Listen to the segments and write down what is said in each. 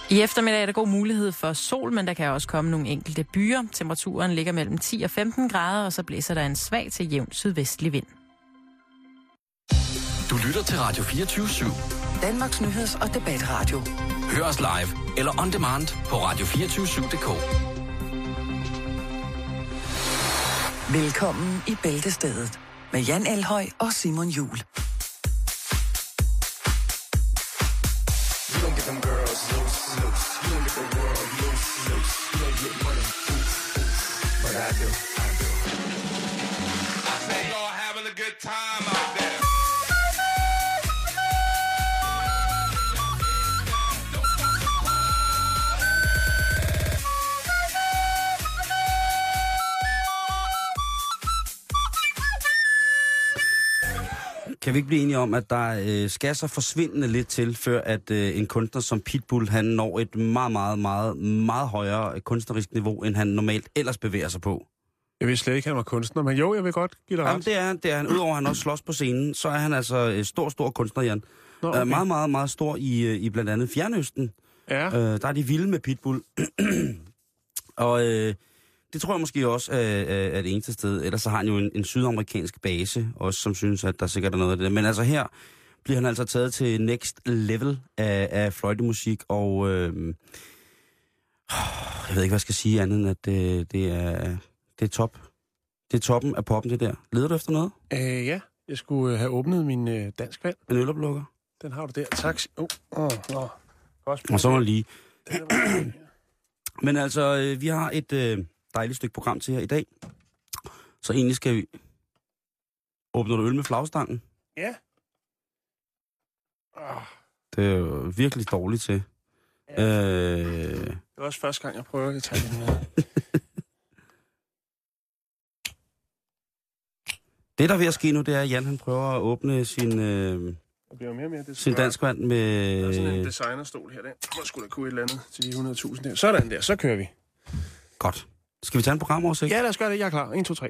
I eftermiddag er der god mulighed for sol, men der kan også komme nogle enkelte byer. Temperaturen ligger mellem 10 og 15 grader, og så blæser der en svag til jævn sydvestlig vind. Du lytter til Radio 24/7. Danmarks nyheds- og debatradio. Hør os live eller on demand på radio247.dk. Velkommen i Bæltestedet med Jan Elhøj og Simon Juhl. Kan vi ikke blive enige om, at der skal så forsvindende lidt til, før at en kunstner som Pitbull, han når et meget højere kunstnerisk niveau, end han normalt ellers bevæger sig på? Jeg vil slet ikke, han var kunstner, men jo, jeg vil godt give dig ret. Jamen, det er han. Udover at han også slås på scenen, så er han altså stor kunstner, Jan. Nå, okay. Meget stor i blandt andet Fjernøsten. Ja. Der er de vilde med Pitbull. Og det tror jeg måske også er det eneste sted. Ellers så har han jo en sydamerikansk base, også som synes, at der sikkert er noget af det. Men altså her bliver han altså taget til next level af fløjtemusik, og jeg ved ikke, hvad jeg skal sige andet end, at det er top. Det er toppen af poppen, det der. Leder du efter noget? Ja, jeg skulle have åbnet min dansk vand. En øloplukker? Den har du der. Tak. Og så var lige. Men altså, vi har et dejligt stykke program til her i dag. Så egentlig skal vi... Åbner du øl med flagstangen? Ja. Det er jo virkelig dårligt til. Ja. Det er også første gang, jeg prøver at tage den med. Det, der er ved at ske nu, det er, at Jan han prøver at åbne sin danskvand med... Der er sådan en designerstol her. Den må sgu da kunne et eller andet til de 100.000 der. Sådan der, så kører vi. Godt. Skal vi tage en programoversigt? Ja, lad os gøre det. Jeg er klar. 1, 2, 3.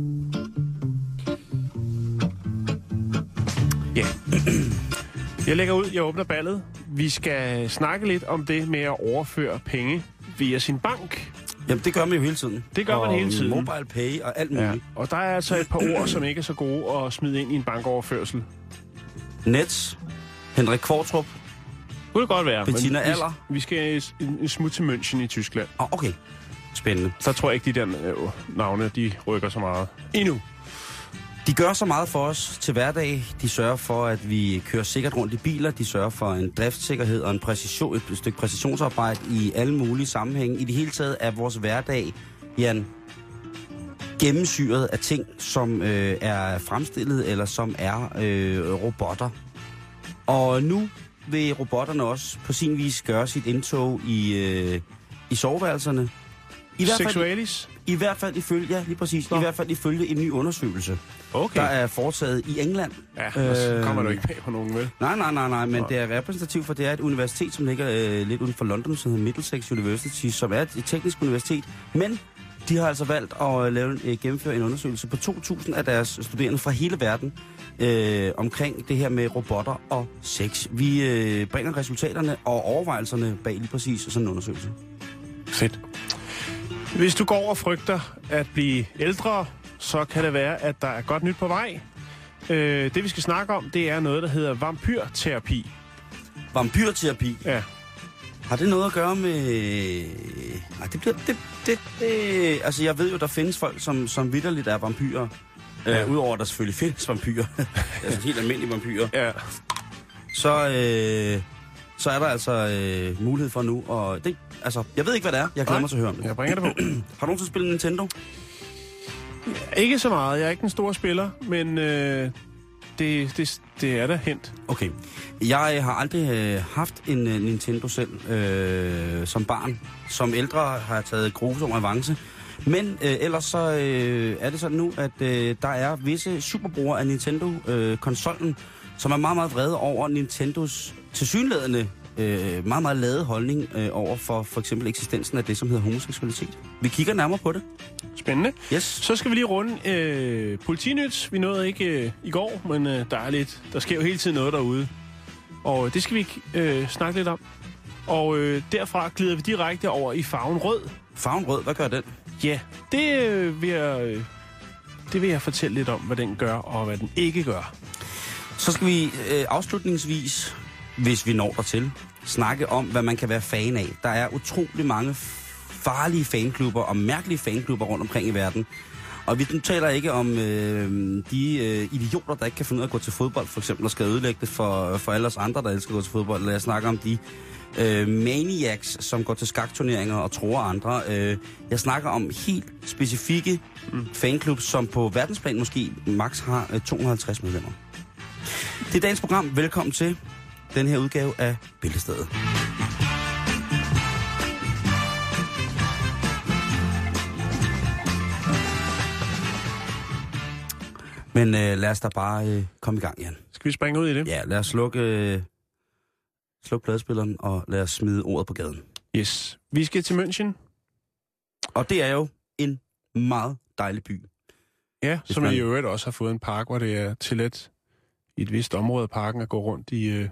Ja. Jeg lægger ud. Jeg åbner ballet. Vi skal snakke lidt om det med at overføre penge via sin bank. Jamen, det gør man jo hele tiden. Det gør man hele tiden. Mobile pay og alt muligt. Ja. Og der er altså et par ord, som ikke er så gode at smide ind i en bankoverførsel. Nets. Henrik Kvartrup. Kunne det godt være. Bettina Aller. Vi skal en smut til München i Tyskland. Okay. Spændende. Så tror jeg ikke, de der navne, de rykker så meget. Endnu. De gør så meget for os til hverdag. De sørger for, at vi kører sikkert rundt i biler. De sørger for en driftssikkerhed og et stykke præcisionsarbejde i alle mulige sammenhænge. I det hele taget er vores hverdag, Jan, gennemsyret af ting, som er fremstillet eller som er robotter. Og nu vil robotterne også på sin vis gøre sit indtog i soveværelserne. Sexualis? I hvert fald ifølge, ja, lige præcis. Nå. I hvert fald ifølge en ny undersøgelse, der er foretaget i England. Ja, så kommer du ikke bag på nogen, vel? Nej, men det er repræsentativt, for det er et universitet, som ligger lidt uden for London, som hedder Middlesex University, som er et teknisk universitet. Men de har altså valgt at gennemføre en undersøgelse på 2.000 af deres studerende fra hele verden omkring det her med robotter og sex. Vi bringer resultaterne og overvejelserne bag lige præcis sådan en undersøgelse. Fedt. Hvis du går og frygter at blive ældre, så kan det være, at der er godt nyt på vej. Det vi skal snakke om, det er noget, der hedder vampyrterapi. Vampyrterapi? Ja. Har det noget at gøre med... Nej, det bliver... Altså, jeg ved jo, der findes folk, som vitterligt er vampyrer. Ja. Udover, at der selvfølgelig findes vampyrer. Altså helt almindelige vampyrer. Ja. Så er der altså mulighed for nu, og det... Altså, jeg ved ikke, hvad det er. Jeg glæder mig til at høre om det. Jeg bringer det på. Har du nogensinde spillet Nintendo? Ja, ikke så meget. Jeg er ikke en stor spiller, men det er da hent. Okay. Jeg har aldrig haft en Nintendo selv som barn. Som ældre har jeg taget grusom avance. Men ellers så er det sådan nu, at der er visse superbrugere af Nintendo-konsollen, som er meget, meget vrede over Nintendos tilsyneladende meget, meget lade holdning over for eksempel eksistensen af det, som hedder homoseksualitet. Vi kigger nærmere på det. Spændende. Yes. Så skal vi lige runde Politinyt. Vi nåede ikke i går, men der sker jo hele tiden noget derude. Og det skal vi snakke lidt om. Og derfra glider vi direkte over i farven rød. Farven rød, hvad gør den? Ja, det vil jeg fortælle lidt om, hvad den gør og hvad den ikke gør. Så skal vi afslutningsvis, hvis vi når dertil, snakke om, hvad man kan være fan af. Der er utrolig mange farlige fanklubber og mærkelige fanklubber rundt omkring i verden. Og vi taler ikke om de idioter, der ikke kan finde ud af at gå til fodbold, for eksempel, og skal ødelægge det for alle os andre, der elsker at gå til fodbold. Eller jeg snakker om de maniacs, som går til skakturneringer og tror andre. Jeg snakker om helt specifikke fanklubs, som på verdensplan måske max har 250 medlemmer. Det er dagens program. Velkommen til den her udgave af Bæltestedet. Men lad os da bare komme i gang, Jan. Skal vi springe ud i det? Ja, lad os slukke pladespilleren, og lad os smide ordet på gaden. Yes. Vi skal til München. Og det er jo en meget dejlig by. Ja, som i øvrigt også har fået en park, hvor det er tilladt i et vist område af parken at gå rundt i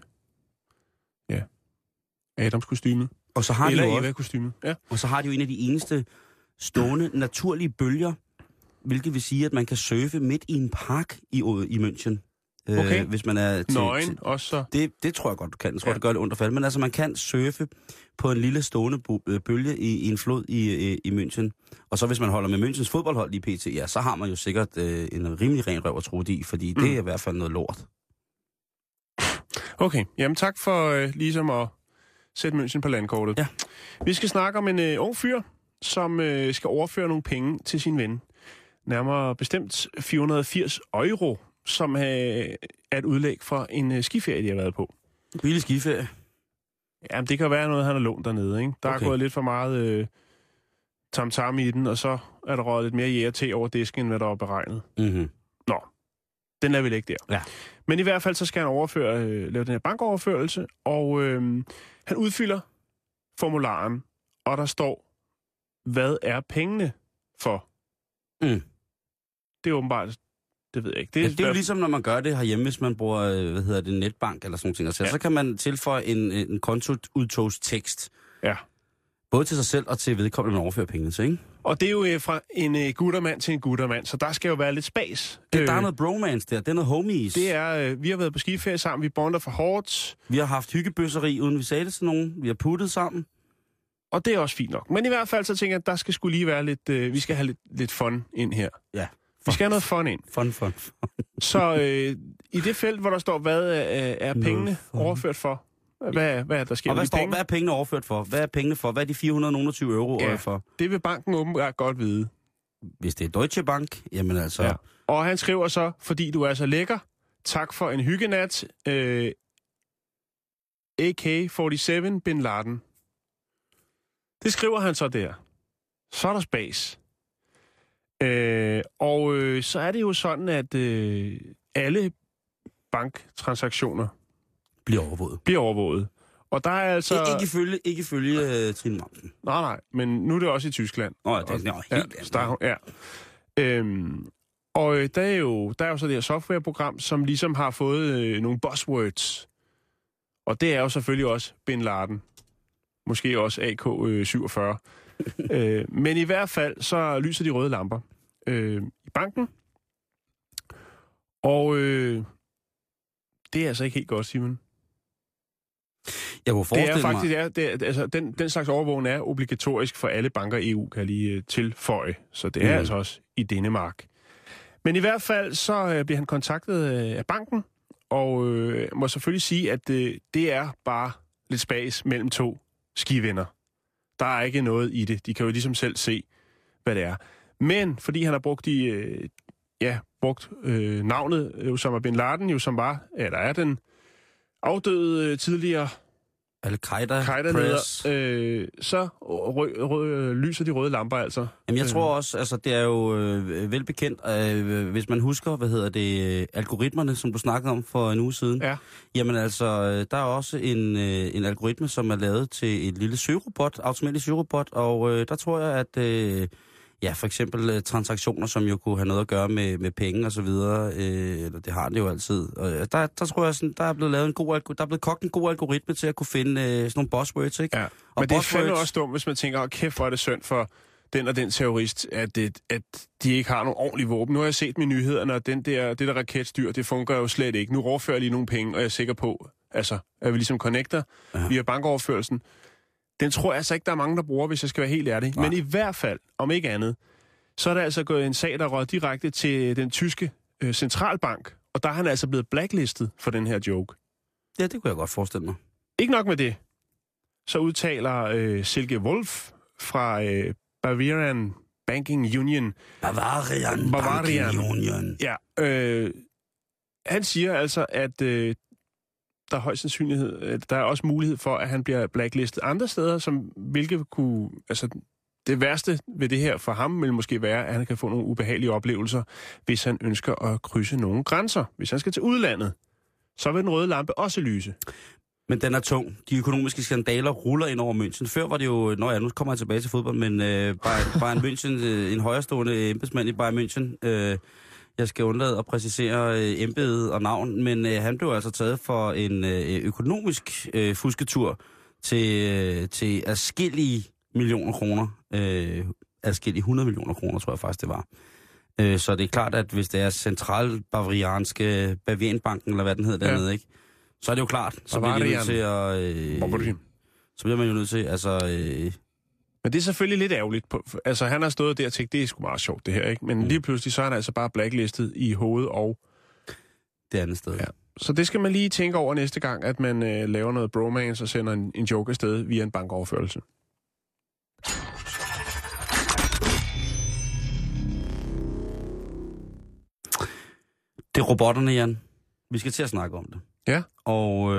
Adams kostyme. Og så har eller de jo Eva kostyme. Ja. Og så har de jo en af de eneste stående naturlige bølger, hvilket vil sige, at man kan surfe midt i en park i München. Okay. Hvis man er til, nøgen også så. Det tror jeg godt, du kan. Jeg tror, det gør lidt ondt at falde. Men altså, man kan surfe på en lille stående bølge i en flod i München. Og så hvis man holder med Münchens fodboldhold i PT, ja, så har man jo sikkert en rimelig ren røv at tro i, fordi det er i hvert fald noget lort. Okay, jamen tak for ligesom at sætte München på landkortet. Ja. Vi skal snakke om en ung fyr, som skal overføre nogle penge til sin ven. Nærmere bestemt 480 euro, som er et udlæg for en skiferie, de har været på. Billig skiferie? Jamen, det kan være noget, han har lånt dernede, ikke? Der er gået lidt for meget tam-tam i den, og så er der røget lidt mere jæger over disken, end hvad der var beregnet. Mm-hmm. Nå, den lader vi lægge der. Ja. Men i hvert fald, så skal han lave den her bankoverførelse, og han udfylder formularen, og der står, hvad er pengene for? Mm. Det er åbenbart, det ved jeg ikke. Det er jo ligesom, når man gør det herhjemme, hvis man bruger, netbank eller sådan noget. Så kan man tilføje en kontoudtogstekst. Ja. Både til sig selv og til vedkommende, man overfører pengene til, ikke? Og det er jo fra en guttermand til en guttermand, så der skal jo være lidt spas. Der er noget bromance der, det er noget homies. Det er, vi har været på skiferie sammen, vi bonder for hårdt. Vi har haft hyggebøsseri, uden vi sagde det til nogen. Vi har puttet sammen. Og det er også fint nok. Men i hvert fald så tænker jeg, at der skal skulle lige være lidt, vi skal have lidt fun ind her. Ja. Vi skal have noget fun ind. Fun. Så i det felt, hvor der står, hvad er pengene overført for? Hvad er der sker? Og hvad er pengene overført for? Hvad er pengene for? Hvad er de 420 euro for? Det vil banken åbenbart godt vide. Hvis det er Deutsche Bank, jamen altså... Ja. Og han skriver så, fordi du er så lækker, tak for en hyggenat, AK-47 Bin Laden. Det skriver han så der. Så er der spas. Så er det jo sådan, at alle banktransaktioner bliver overvåget. Og der er altså... Ikke ifølge Trine Mamsen. Nej, men nu er det også i Tyskland. Det er helt andet. Og der er jo så det her softwareprogram, som ligesom har fået nogle buzzwords. Og det er jo selvfølgelig også Bin Laden. Måske også AK-47. Men i hvert fald, så lyser de røde lamper i banken. Og det er altså ikke helt godt, Simon. Jeg kunne forestille mig... Den slags overvågning er obligatorisk for alle banker i EU, kan jeg lige tilføje. Så det er altså også i Danmark. Men i hvert fald, så bliver han kontaktet af banken, og må selvfølgelig sige, at det er bare lidt spas mellem to skivenner. Der er ikke noget i det. De kan jo ligesom selv se, hvad det er. Men fordi han har brugt navnet Osama Bin Laden, som er den afdøde tidligere Al-Qaida-leder, så lyser de røde lamper altså. Jamen jeg tror også, altså det er jo velbekendt, hvis man husker, algoritmerne, som du snakkede om for en uge siden. Ja. Jamen altså, der er også en algoritme, som er lavet til et lille søgerobot, automatisk søgerobot, og der tror jeg, at ja, for eksempel transaktioner, som jo kunne have noget at gøre med penge og så videre. Det har det jo altid. Og der tror jeg, sådan, der er blevet kogt en god algoritme til at kunne finde sådan nogle buzzwords, ikke? Ja, men det er fandme også dumt, hvis man tænker, kæft, hvor er det synd for den og den terrorist, at de ikke har nogen ordentlige våben. Nu har jeg set med nyhederne, og det der raketstyr, det fungerer jo slet ikke. Nu overfører jeg lige nogle penge, og jeg er sikker på, altså, at vi ligesom connecter via bankoverførelsen. Den tror jeg altså ikke, der er mange, der bruger, hvis jeg skal være helt ærlig. Nej. Men i hvert fald, om ikke andet, så er der altså gået en sag, der rød direkte til den tyske centralbank, og der er han altså blevet blacklistet for den her joke. Ja, det kunne jeg godt forestille mig. Ikke nok med det. Så udtaler Silke Wolf fra Bavarian Banking Union. Bavarian Banking Union. Ja, han siger altså, at der er højst sandsynlighed, der er også mulighed for, at han bliver blacklistet andre steder, hvilket kunne, altså det værste ved det her for ham vil måske være, at han kan få nogle ubehagelige oplevelser, hvis han ønsker at krydse nogle grænser. Hvis han skal til udlandet, så vil den røde lampe også lyse. Men den er tung. De økonomiske skandaler ruller ind over München. Før var det jo, nu kommer jeg tilbage til fodbold, men Bayern München, en højrestående embedsmand i Bayern München, jeg skal undlade at præcisere embedet og navn, men han blev altså taget for en økonomisk fusketur til adskillige millioner kroner. Adskillige 100 millioner kroner, tror jeg faktisk, det var. Så det er klart, at hvis det er centralbavarianske Bavarianbanken, eller hvad den hedder dernede, ikke? Så er det jo klart. Så bliver man nødt til at... så bliver man jo nødt til, altså... Men det er selvfølgelig lidt ærgerligt. Altså, han har stået der og tænkt, det er sgu meget sjovt, det her, ikke? Men lige pludselig, så er han altså bare blacklistet i hovedet og... Det andet sted. Ja. Så det skal man lige tænke over næste gang, at man laver noget bromance og sender en joke afsted via en bankoverførelse. Det er robotterne, Jan. Vi skal til at snakke om det. Ja. Og,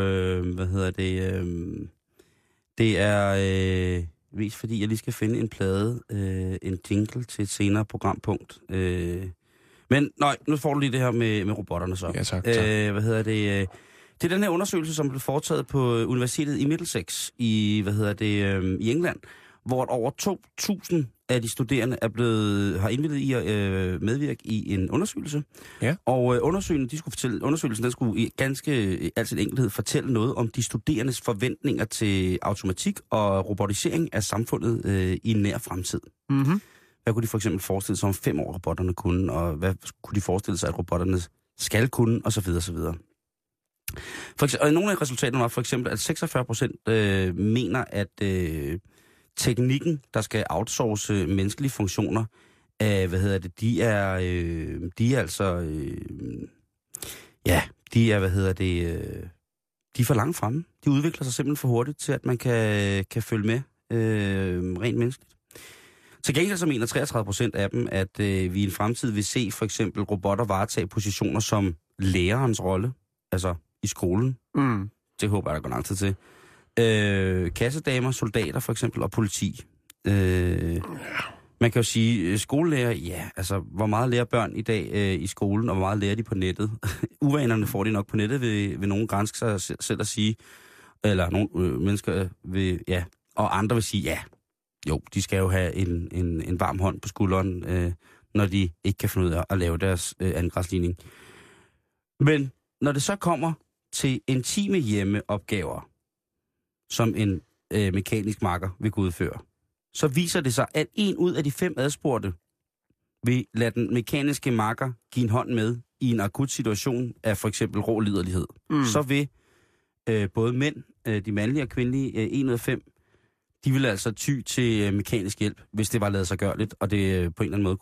det er vist fordi, jeg lige skal finde en plade, en jingle til et senere programpunkt. Men nej, nu får du lige det her med robotterne så. Ja, tak. Det er den her undersøgelse, som blev foretaget på Universitetet i Middlesex i England, hvor over 2.000 af de studerende har indvilget i at medvirke i en undersøgelse. Ja. Og undersøgelsen den skulle i ganske al sin enkelhed fortælle noget om de studerendes forventninger til automatik og robotisering af samfundet i en nær fremtid. Mm-hmm. Hvad kunne de for eksempel forestille sig om 5 år, robotterne kunne, og hvad kunne de forestille sig, at robotterne skal kunne, og så videre, så videre. Og nogle af resultaterne var for eksempel, at 46% mener, at teknikken, der skal outsource menneskelige funktioner, de er for langt fremme. De udvikler sig simpelthen for hurtigt til, at man kan følge med rent menneskeligt. Til gengæld så mener 33% af dem, at vi i en fremtid vil se for eksempel robotter varetage positioner som lærerens rolle, altså i skolen. Mm. Det håber jeg, der går lang tid til. Kassedamer, soldater for eksempel, og politi. Man kan jo sige, skolelærer, ja, altså, hvor meget lærer børn i dag i skolen, og hvor meget lærer de på nettet? Uvanerne får de nok på nettet, vil nogen grænske sig selv at sige, eller nogle mennesker vil, ja, og andre vil sige, ja, jo, de skal jo have en varm hånd på skulderen, når de ikke kan finde ud af at lave deres angræsligning. Men når det så kommer til intime hjemmeopgaver, som en mekanisk makker vil kunne udføre, så viser det sig, at 1 ud af de 5 adspurgte vil lade den mekaniske makker give en hånd med i en akut situation af for eksempel rå liderlighed. Mm. Så vil både mænd, de mandlige og kvindelige, 1 ud af 5, de vil altså ty til mekanisk hjælp, hvis det var ladet sig gørligt, og det på en eller anden måde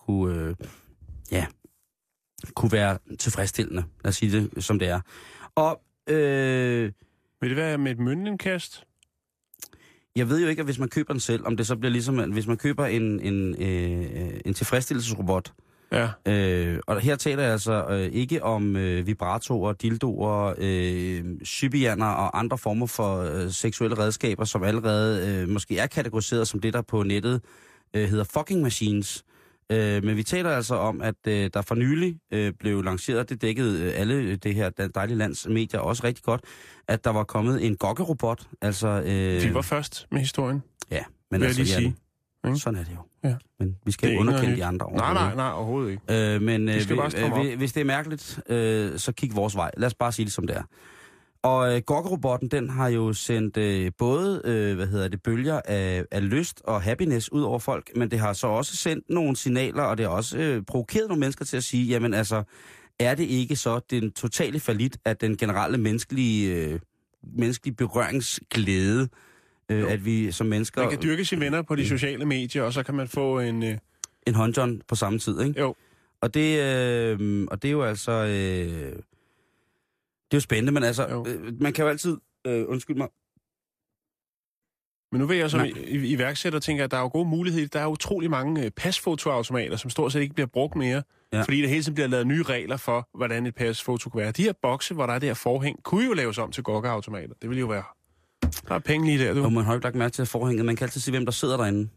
kunne være tilfredsstillende. Lad os sige det, som det er. Og vil det være med et møntindkast? Jeg ved jo ikke, at hvis man køber den selv, om det så bliver ligesom, hvis man køber en tilfredsstillelsesrobot. Ja. Og her taler jeg altså ikke om vibratorer, dildoer, sybianer og andre former for seksuelle redskaber, som allerede måske er kategoriseret som det, der på nettet hedder fucking machines. Men vi taler altså om, at der for nylig blev lanceret, det dækkede alle det her dejlige lands medier også rigtig godt, at der var kommet en gokkerobot. Altså, de var først med historien. Ja, men vil altså, jeg lige sige. Sådan er det jo. Ja. Men vi skal ikke underkende de andre. Nej, overhovedet ikke. Men hvis det er mærkeligt, så kig vores vej. Lad os bare sige det, som det er. Og Gokkerobotten, den har jo sendt både bølger af lyst og happiness ud over folk, men det har så også sendt nogle signaler, og det har også provokeret nogle mennesker til at sige, jamen altså, er det ikke så den totale fallit af den generelle menneskelige berøringsglæde, at vi som mennesker... Man kan dyrke sine venner på de sociale medier, og så kan man få en... En håndjohn på samme tid, ikke? Jo. Og det er jo altså... det er jo spændende, men altså, man kan jo altid... undskyld mig. Men nu vil jeg som iværksætter tænke, at der er jo gode muligheder. Der er utrolig mange pasfotoautomater, som stort set ikke bliver brugt mere. Ja. Fordi der hele tiden bliver lavet nye regler for, hvordan et pasfoto kan være. De her bokse, hvor der er det her forhæng, kunne jo laves om til gokkeautomater. Det vil jo være... Der er penge lige der, du. Og man har jo ikke lagt mærke til forhænget. Man kan altid se, hvem der sidder derinde.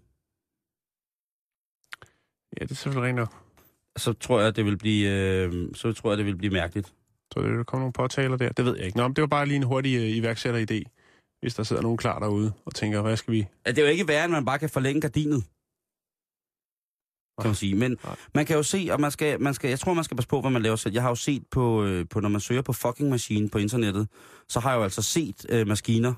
Ja, det er selvfølgelig rent nok. Så tror jeg, det vil blive mærkeligt. Så der kommer nogle påtaler der. Det ved jeg ikke. Nå, men det var bare lige en hurtig iværksætter-idé. Hvis der sidder nogen klar derude og tænker, hvad skal vi... Ja, det er jo ikke værre, end man bare kan forlænge gardinet. Kan man sige. Men man kan jo se, og jeg tror, man skal passe på, hvad man laver selv. Jeg har jo set på når man søger på fucking machine på internettet, så har jeg jo altså set maskiner,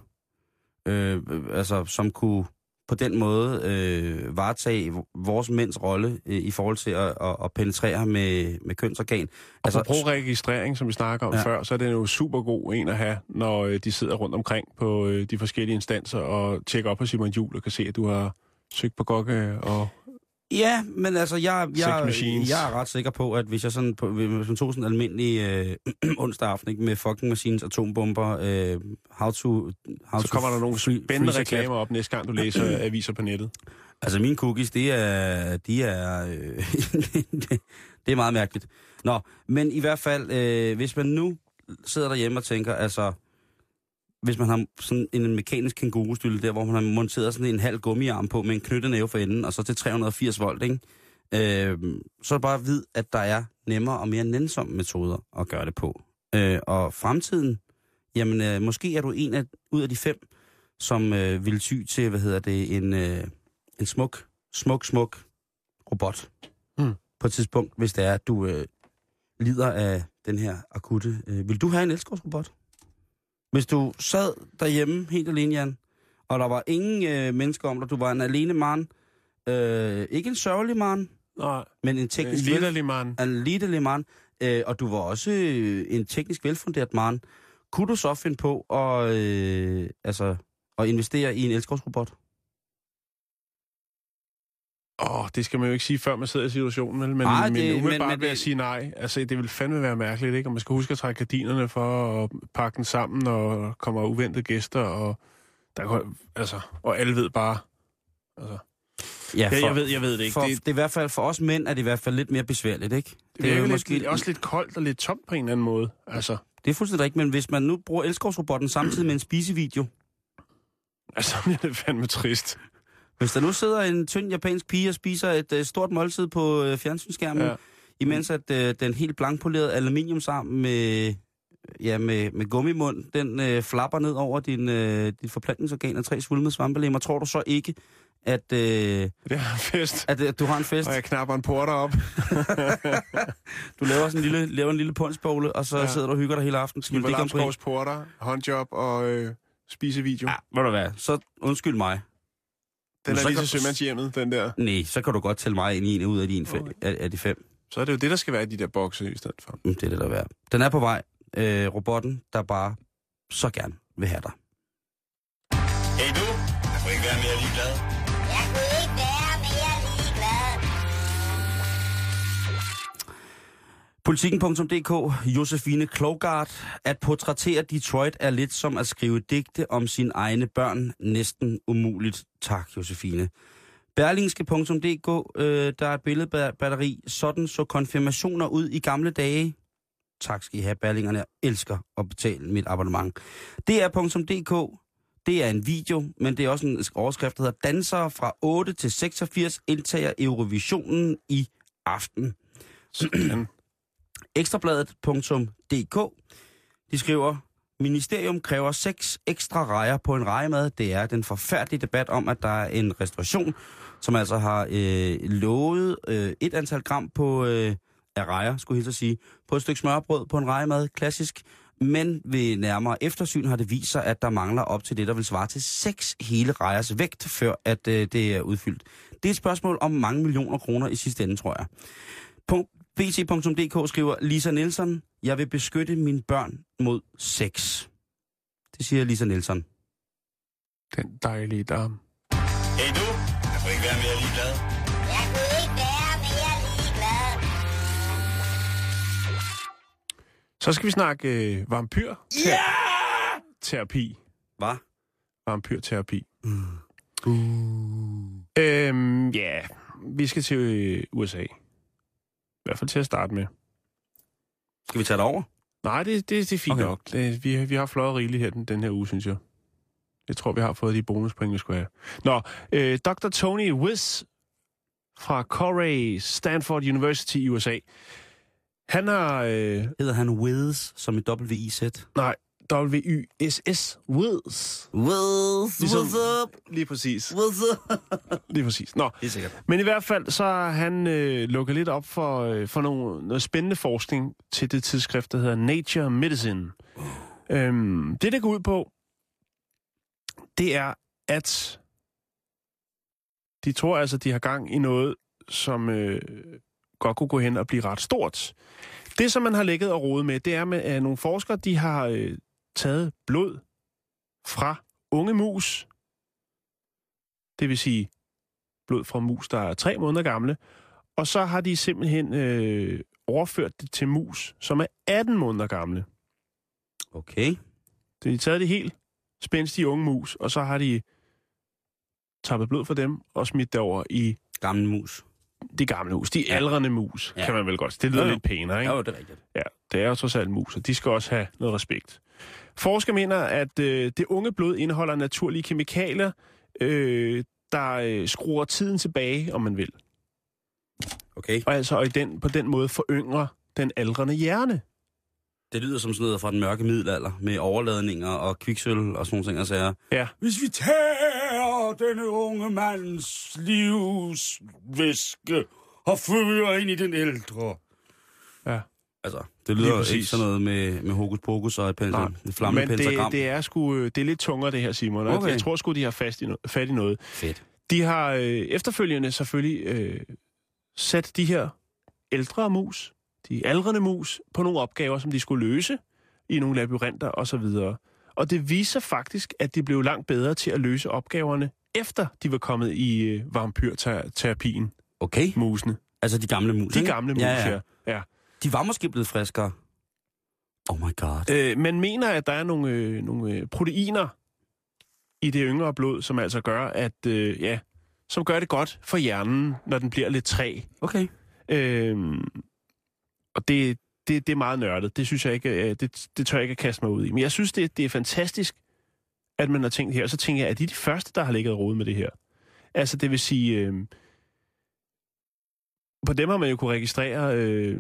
som kunne på den måde varetage vores mænds rolle i forhold til at penetrere med kønsorgan. Altså registrering, som vi snakker om før, så er det jo super god en at have, når de sidder rundt omkring på de forskellige instanser og tjekker op på Simon Juhl og kan se, at du har søgt på gokke og... Ja, men altså, jeg er ret sikker på, at hvis jeg sådan tog sådan en almindelig onsdag aften, ikke, med fucking machines, atombomber, så kommer der nogle spændende reklamer op næste gang, du læser aviser på nettet. Altså, mine cookies, det er det er meget mærkeligt. Nå, men i hvert fald, hvis man nu sidder derhjemme og tænker, altså, hvis man har sådan en mekanisk kængurustylde der, hvor man har monteret sådan en halv gummiarm på med en knyttet næve for enden, og så til 380 volt, ikke? Så er det bare at vide, at der er nemmere og mere nænsomme metoder at gøre det på. Og fremtiden, jamen måske er du ud af de 5, som vil ty til, en smuk robot på et tidspunkt, hvis det er, at du lider af den her akutte... Vil du have en elskovsrobot? Hvis du sad derhjemme helt alene, Jan, og der var ingen mennesker om dig, du var en alene mand, ikke en sørgelig mand, men en teknisk liderlig mand, og du var også en teknisk velfunderet mand, kunne du så finde på at investere i en elskovsrobot? Det skal man jo ikke sige, før man sidder i situationen, vel? Men umiddelbart vil jeg sige nej. Altså, det vil fandme være mærkeligt, ikke? Og man skal huske at trække gardinerne for at pakke den sammen, og kommer uventede gæster, og og alle ved bare... Altså. Ja, jeg ved det ikke. Det er i hvert fald for os mænd, er det i hvert fald lidt mere besværligt, ikke? Det er jo måske også lidt koldt og lidt tomt på en eller anden måde. Altså. Det er fuldstændig rigtigt, men hvis man nu bruger elskovsrobotten samtidig med en spisevideo... Altså, det er fandme trist. Hvis der nu sidder en tynd japansk pige og spiser et stort måltid på fjernsynsskærmen, imens at den helt blankpolerede aluminiumsarm med gummimund, den flapper ned over dit forplantningsorgan af 3 svulmede svampelemmer, tror du så ikke, at... det er en fest. At du har en fest. Og jeg knapper en porter op. Du laver en lille punchbowl, og så sidder du og hygger dig hele aftenen. Skiver Lamskovs porter, håndjob og spisevideo. Ja, hvad der være. Så undskyld mig. Den er lige så sømandshjemmet, den der. Nej, så kan du godt tælle mig ind i en ud af de 5. Så er det jo det, der skal være i de der bokse i stedet for. Det er det, der være. Den er på vej. Robotten, der bare så gerne vil have dig. Hey du, jeg kunne ikke være mere ligeglad. Jeg kunne ikke være mere ligeglad. Politikken.dk, Josefine Klougart. At portrættere Detroit er lidt som at skrive digte om sine egne børn. Næsten umuligt. Tak, Josefine. Berlingske.dk, der er et billedbatteri. Sådan så konfirmationer ud i gamle dage. Tak skal I have, Berlingerne. Jeg elsker at betale mit abonnement. DR.dk, det er en video, men det er også en overskrift, der hedder Dansere fra 8 til 86 indtager Eurovisionen i aften. Ekstrabladet.dk, de skriver, Ministerium kræver 6 ekstra rejer på en rejemad. Det er den forfærdelige debat om, at der er en restauration, som altså har lovet et antal gram på af rejer, skulle jeg hilse at sige, på et stykke smørbrød på en rejemad, klassisk. Men ved nærmere eftersyn har det vist sig, at der mangler op til det, der vil svare til 6 hele rejers vægt, før at det er udfyldt. Det er et spørgsmål om mange millioner kroner i sidste ende, tror jeg. BT.dk skriver Lisa Nielsen, jeg vil beskytte mine børn mod sex. Det siger Lisa Nielsen. Den dejlige dame. Hey du, jeg får ikke være mere ligeglad. Jeg kunne ikke være mere ligeglad. Så skal vi snakke vampyrterapi. Hvad? Vampyrterapi. Ja, vi skal til USA. I hvert fald til at starte med. Skal vi tage det over? Nej, det er fint nok. Vi har fløjet rigeligt her den her uge, synes jeg. Jeg tror, vi har fået de bonuspoint, vi skulle have. Nå, Dr. Tony Wiz fra Corey Stanford University i USA. Han har... Hedder han Wiz som et W-I-Z? Nej, W-Y-S-S. Wiz. Wiz, Ligesom, what's up? lige præcis. What's up? Lige præcis. Nå, Det er sikkert. men i hvert fald så har han lukket lidt op for noget spændende forskning til det tidsskrift, der hedder Nature Medicine. Det går ud på, det er, at de tror altså, de har gang i noget, som godt kunne gå hen og blive ret stort. Det, som man har lægget og rodet med, det er med, at nogle forskere, de har taget blod fra unge mus. Det vil sige blod fra mus, der er 3 måneder gamle. Og så har de simpelthen overført det til mus, som er 18 måneder gamle. Okay. Så de har taget det helt spændstige unge mus, og så har de tappet blod fra dem og smidt det over i Gamle mus. de gamle mus. De aldrende mus, kan man vel godt. Det lyder lidt pænere, ikke? Ja, det er rigtigt. Ja, det er jo trods alt mus, og de skal også have noget respekt. Forskere mener, at det unge blod indeholder naturlige kemikalier, der skruer tiden tilbage, om man vil. Okay. Og altså på den måde foryngrer den aldrende hjerne. Det lyder som sådan noget fra den mørke middelalder, med overladninger og kviksøl og sådan nogle ting, og sager. Ja. Hvis vi tager denne unge mands livsvæske og fører ind i den ældre. Ja. Altså, det lyder ikke sådan noget med hokus pokus og et flammende pentagram. Men det er lidt tungere, det her, Simon. Okay. Jeg tror sgu, de har fat i noget. Fedt. De har efterfølgende selvfølgelig sat de her ældre mus, de aldrende mus, på nogle opgaver, som de skulle løse i nogle labyrinter osv. Og det viser faktisk, at de blev langt bedre til at løse opgaverne, efter de var kommet i vampyrterapien. Okay. Musene. Altså de gamle mus, De gamle mus, ja. De var måske blevet friskere. Oh my god. Man mener, at der er nogle proteiner i det yngre blod, som altså gør, at som gør det godt for hjernen, når den bliver lidt træg. Okay. Og det er meget nørdet. Det synes jeg ikke, det tør jeg ikke at kaste mig ud i. Men jeg synes, det er fantastisk, at man har tænkt her. Og så tænker jeg, at de første, der har ligget og rodet med det her. Altså, det vil sige, på dem har man jo kunne registrere,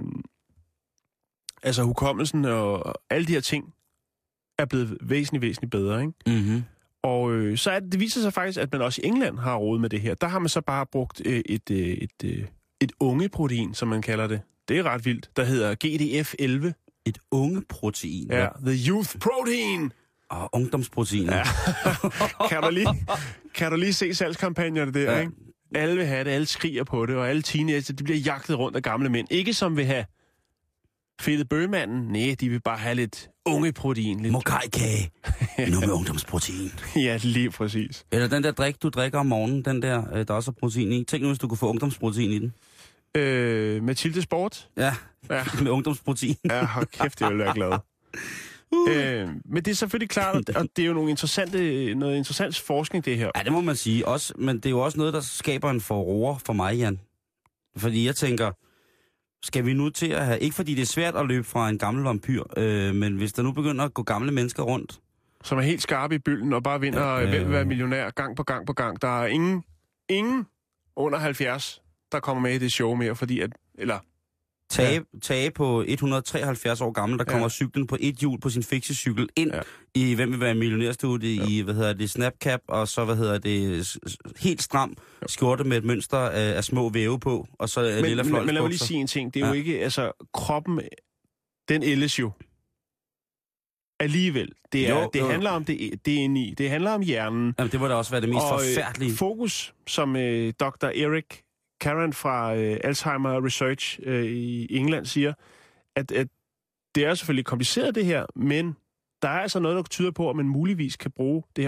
altså hukommelsen og alle de her ting er blevet væsentligt bedre, ikke? Mhm. Og så det viser sig faktisk, at man også i England har rodet med det her. Der har man så bare brugt et ungeprotein, som man kalder det. Det er ret vildt. Der hedder GDF11. Et ungeprotein. Ja, the youth protein. Og ungdomsprotein. Ja. Kan du lige se salgskampagnerne der, Ja. ikke? Alle vil have det, alle skriger på det, og alle teenager, de bliver jagtet rundt af gamle mænd. Ikke som vil have fedtet bøgemanden. Nej, de vil bare have lidt ungeprotein. Lidt... Mokai-kage. Nu med ungdomsprotein. Ja, lige præcis. Eller den der drik, du drikker om morgenen, den der også er protein i. Tænk nu, hvis du kunne få ungdomsprotein i den. Mathilde Sport. Ja, med ungdomsprotein. Ja, hold kæft, jeg vil være glad. Men det er selvfølgelig klart, og det er jo noget interessant forskning, det her. Ja, det må man sige. Også, men det er jo også noget, der skaber en furore for mig, Jan. Fordi jeg tænker, skal vi nu til at have... Ikke fordi det er svært at løbe fra en gammel vampyr, men hvis der nu begynder at gå gamle mennesker rundt... Som er helt skarpe i bølgen og bare vinder hvem vil være millionær gang på gang. Der er ingen under 70, der kommer med i det show mere, fordi at... Eller Tage på 173 år gammel, der kommer cyklen på et hjul på sin fiksecykel ind i Hvem vil være millionærstudie i Snapcap, og så helt stram skjorte med et mønster af små væve på, og så lilla fløjlsbukser. Men lad mig lige sige en ting. Det er jo ikke, altså kroppen, den ældes jo. Alligevel. Det handler om det inde i. Det handler om hjernen. Jamen, det må da også være det mest forfærdelige. Fokus, som Dr. Eric Karen fra Alzheimer Research i England siger, at det er selvfølgelig kompliceret det her, men der er altså noget, der tyder på, at man muligvis kan bruge det her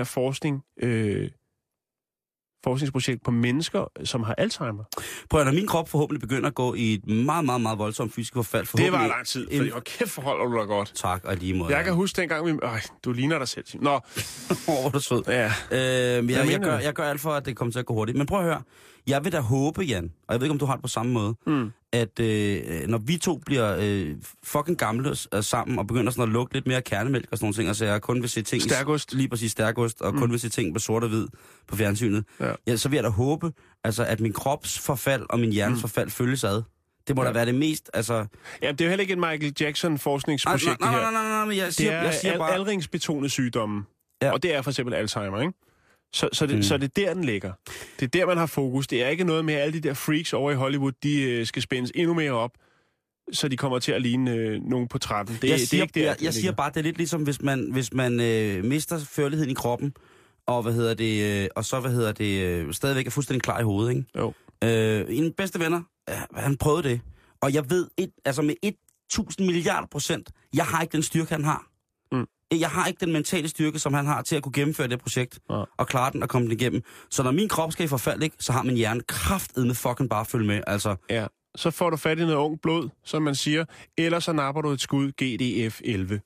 forskningsprojekt på mennesker, som har Alzheimer. Prøv at når min krop forhåbentlig begynder at gå i et meget, meget, meget voldsomt fysisk forfald. Det var lang tid, for kæft forholder du dig godt. Tak, og lige måde. Jeg kan huske dengang, du ligner dig selv. Nå. Hvor du sød. Ja. Jeg gør alt for, at det kommer til at gå hurtigt. Men prøv at høre. Jeg vil da håbe, Jan, og jeg ved ikke, om du har det på samme måde, at når vi to bliver fucking gamle sammen og begynder sådan at lukke lidt mere kernemælk og sådan nogle ting, og så jeg kun vil se ting... Stærkost. Lige præcis stærkost, og kun vil se ting på sort og hvid på fjernsynet. Ja, så vil jeg da håbe, altså, at min krops forfald og min hjernes forfald følges ad. Det må da være det mest, altså... Ja, det er jo heller ikke et Michael Jackson-forskningsprojekt, det her. Nej, men jeg siger bare... aldringsbetonede sygdomme, og det er for eksempel Alzheimer, ikke? Så det er der, den ligger. Det er der, man har fokus. Det er ikke noget med, at alle de der freaks over i Hollywood, de skal spændes endnu mere op, så de kommer til at ligne nogen på 13. Jeg siger bare, det er lidt ligesom, hvis man mister førligheden i kroppen, og stadigvæk er fuldstændig klar i hovedet, ikke? Jo. En bedste venner, han prøvede det. Og jeg ved, med 1000 milliarder %, jeg har ikke den styrke, han har. Jeg har ikke den mentale styrke, som han har til at kunne gennemføre det projekt, og klare den og komme den igennem. Så når min krop skal i forfald, ikke, så har min hjerne kraftedme fucking bare følge med. Altså. Ja, så får du fat i noget ung blod, som man siger, eller så napper du et skud GDF 11.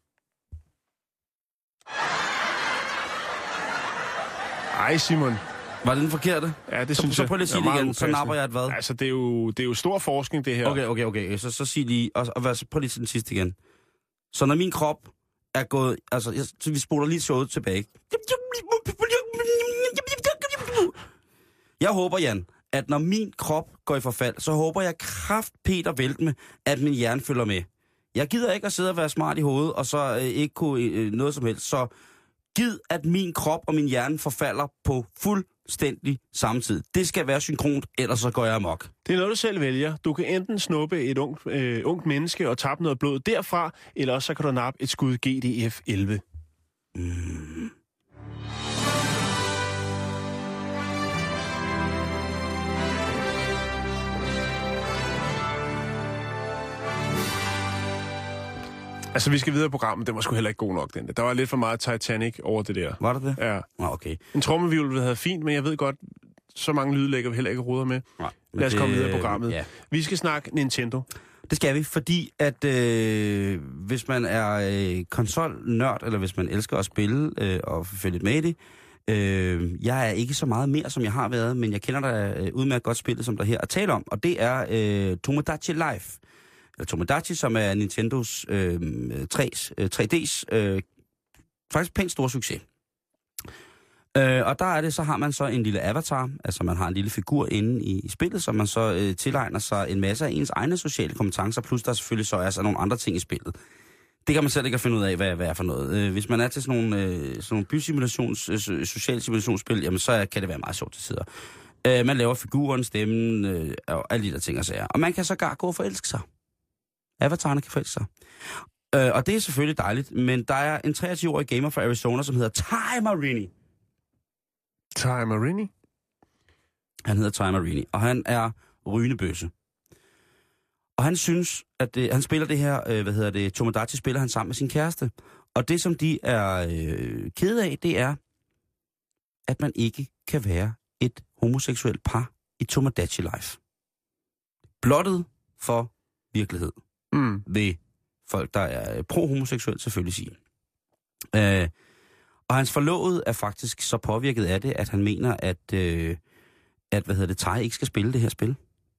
Ej, Simon. Var det den forkerte? Ja, det synes jeg. Så prøv lige at sige det igen, så napper jeg et hvad? Altså, det er jo stor forskning, det her. Okay. Så sig lige, og prøv lige til den sidste igen. Så når min krop er gået, altså, så vi spoler lige showet tilbage. Jeg håber, Jan, at når min krop går i forfald, så håber jeg Peter Veltme, at min hjerne følger med. Jeg gider ikke at sidde og være smart i hovedet, og så ikke kunne noget som helst. Så gid, at min krop og min hjerne forfalder på fuldstændig samme tid. Det skal være synkront, ellers så går jeg amok. Det er noget, du selv vælger. Du kan enten snuppe et ungt menneske og tappe noget blod derfra, eller også så kan du nappe et skud GDF 11. Altså, vi skal videre i programmet. Det var sgu heller ikke god nok, den der. Der var lidt for meget Titanic over det der. Var det det? Ja. Okay. En trommevivl ville have fint, men jeg ved godt, så mange lydlægger vi heller ikke ruder med. Nej, lad os komme videre i programmet. Ja. Vi skal snakke Nintendo. Det skal vi, fordi at hvis man er konsolnørd, eller hvis man elsker at spille og følge lidt med i det, jeg er ikke så meget mere, som jeg har været, men jeg kender da udmærket godt spillet, som der her er tale om, og det er Tomodachi Life. Eller Tomodachi, som er Nintendos 3D's faktisk pænt stor succes. Og der er det, så har man så en lille avatar, altså man har en lille figur inde i spillet, som man så tilegner sig en masse af ens egne sociale kompetencer, plus der selvfølgelig så er nogle andre ting i spillet. Det kan man selv ikke finde ud af, hvad er for noget. Hvis man er til sådan nogle social simulationsspil, jamen så kan det være meget sjovt til tider. Man laver figuren, stemmen og alle de der ting og sager. Og man kan sågar gå og forelske sig. Avatarerne kan forelske sig. Og det er selvfølgelig dejligt, men der er en 23-årig gamer fra Arizona, som hedder Ty Marini. Ty Marini? Han hedder Ty Marini, og han er rynebøsse. Og han synes, at han spiller det her, Tomodachi spiller han sammen med sin kæreste. Og det, som de er kede af, det er, at man ikke kan være et homoseksuelt par i Tomodachi Life. Blottet for virkelighed. Vil folk, der er pro-homoseksuelt, selvfølgelig sige. Og hans forlovede er faktisk så påvirket af det, at han mener, at Ty ikke skal spille det her spil.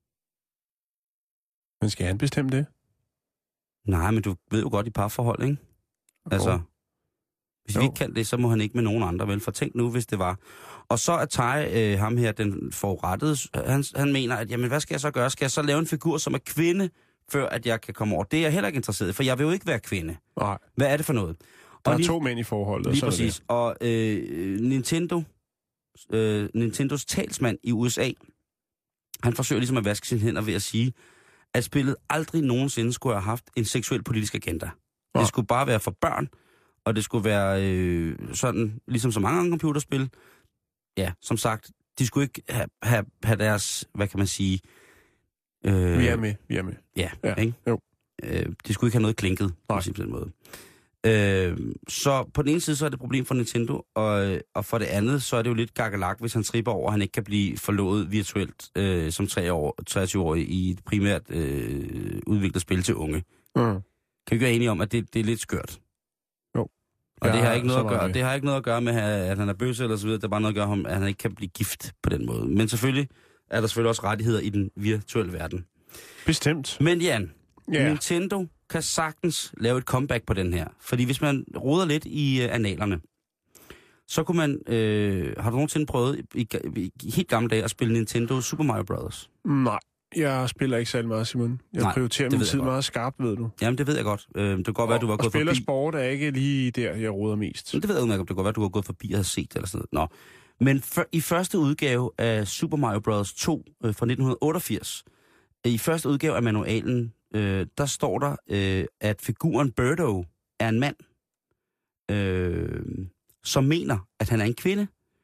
Men skal han bestemme det? Nej, men du ved jo godt i parforhold, ikke? Altså, hvis vi ikke kan det, så må han ikke med nogen andre, vel? For tænk nu, hvis det var. Og så er Ty, ham her, den forurettede, han mener, at jamen, hvad skal jeg så gøre? Skal jeg så lave en figur, som er kvinde, før at jeg kan komme over. Det er jeg heller ikke interesseret i, for jeg vil jo ikke være kvinde. Nej. Hvad er det for noget? Der er 2 mænd i forholdet. Lige præcis. Og Nintendos talsmand i USA, han forsøger ligesom at vaske sine hænder ved at sige, at spillet aldrig nogensinde skulle have haft en seksuel politisk agenda. Ja. Det skulle bare være for børn, og det skulle være sådan, ligesom så mange andre computerspil. Ja, som sagt, de skulle ikke have deres, hvad kan man sige... Vi er med. Ja. Ikke? Jo. De skulle ikke have noget klinket, på simpelthen måde. Så på den ene side, så er det et problem for Nintendo, og for det andet, så er det jo lidt gakkelak, hvis han tripper over, at han ikke kan blive forlovet virtuelt som 23-årig i et primært udviklet spil til unge. Kan vi ikke være enige om, at det er lidt skørt? Jo. Og det har ikke noget at gøre med, at han er bøsse eller så videre. Det er bare noget at gøre med, at han ikke kan blive gift på den måde. Men selvfølgelig er der selvfølgelig også rettigheder i den virtuelle verden. Bestemt. Men Jan, Nintendo kan sagtens lave et comeback på den her. Fordi hvis man roder lidt i analerne, så kunne man... har du nogensinde prøvet i helt gamle dage at spille Nintendo Super Mario Bros.? Nej, jeg spiller ikke særlig meget, Simon. Jeg prioriterer min tid meget skarpt, ved du. Jamen, det ved jeg godt. Det kan godt være, du var gået forbi... Og spiller sport er ikke lige der, jeg roder mest. Men det ved jeg udmærket. Det kan godt være, du var gået forbi og havde set det eller sådan noget. Nå. Men i første udgave af Super Mario Bros. 2 fra 1988, i første udgave af manualen, der står der, at figuren Birdo er en mand, som mener, at han er en kvinde.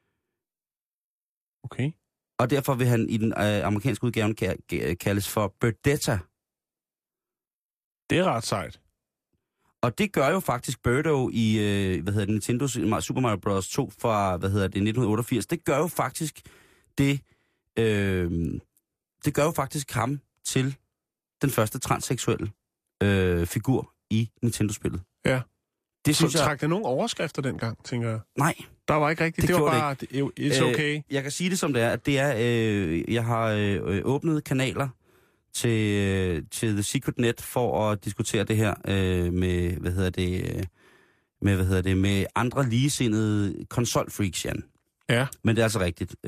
Okay. Og derfor vil han i den amerikanske udgave kaldes for Birdetta. Det er ret sejt. Og det gør jo faktisk Birdo i Nintendo Super Mario Bros. 2 fra 1988. Det gør jo faktisk det gør jo faktisk ham til den første transseksuelle figur i Nintendo-spillet. Ja. Det synes så trak det nogle overskrifter dengang, tænker jeg? Nej. Der var ikke rigtigt. Det var bare, it's okay. Jeg kan sige det som det er, at det er, jeg har åbnet kanaler til The Secret Net for at diskutere det her med andre ligesindede konsolfreaks, Jan. Ja. Men det er altså rigtigt.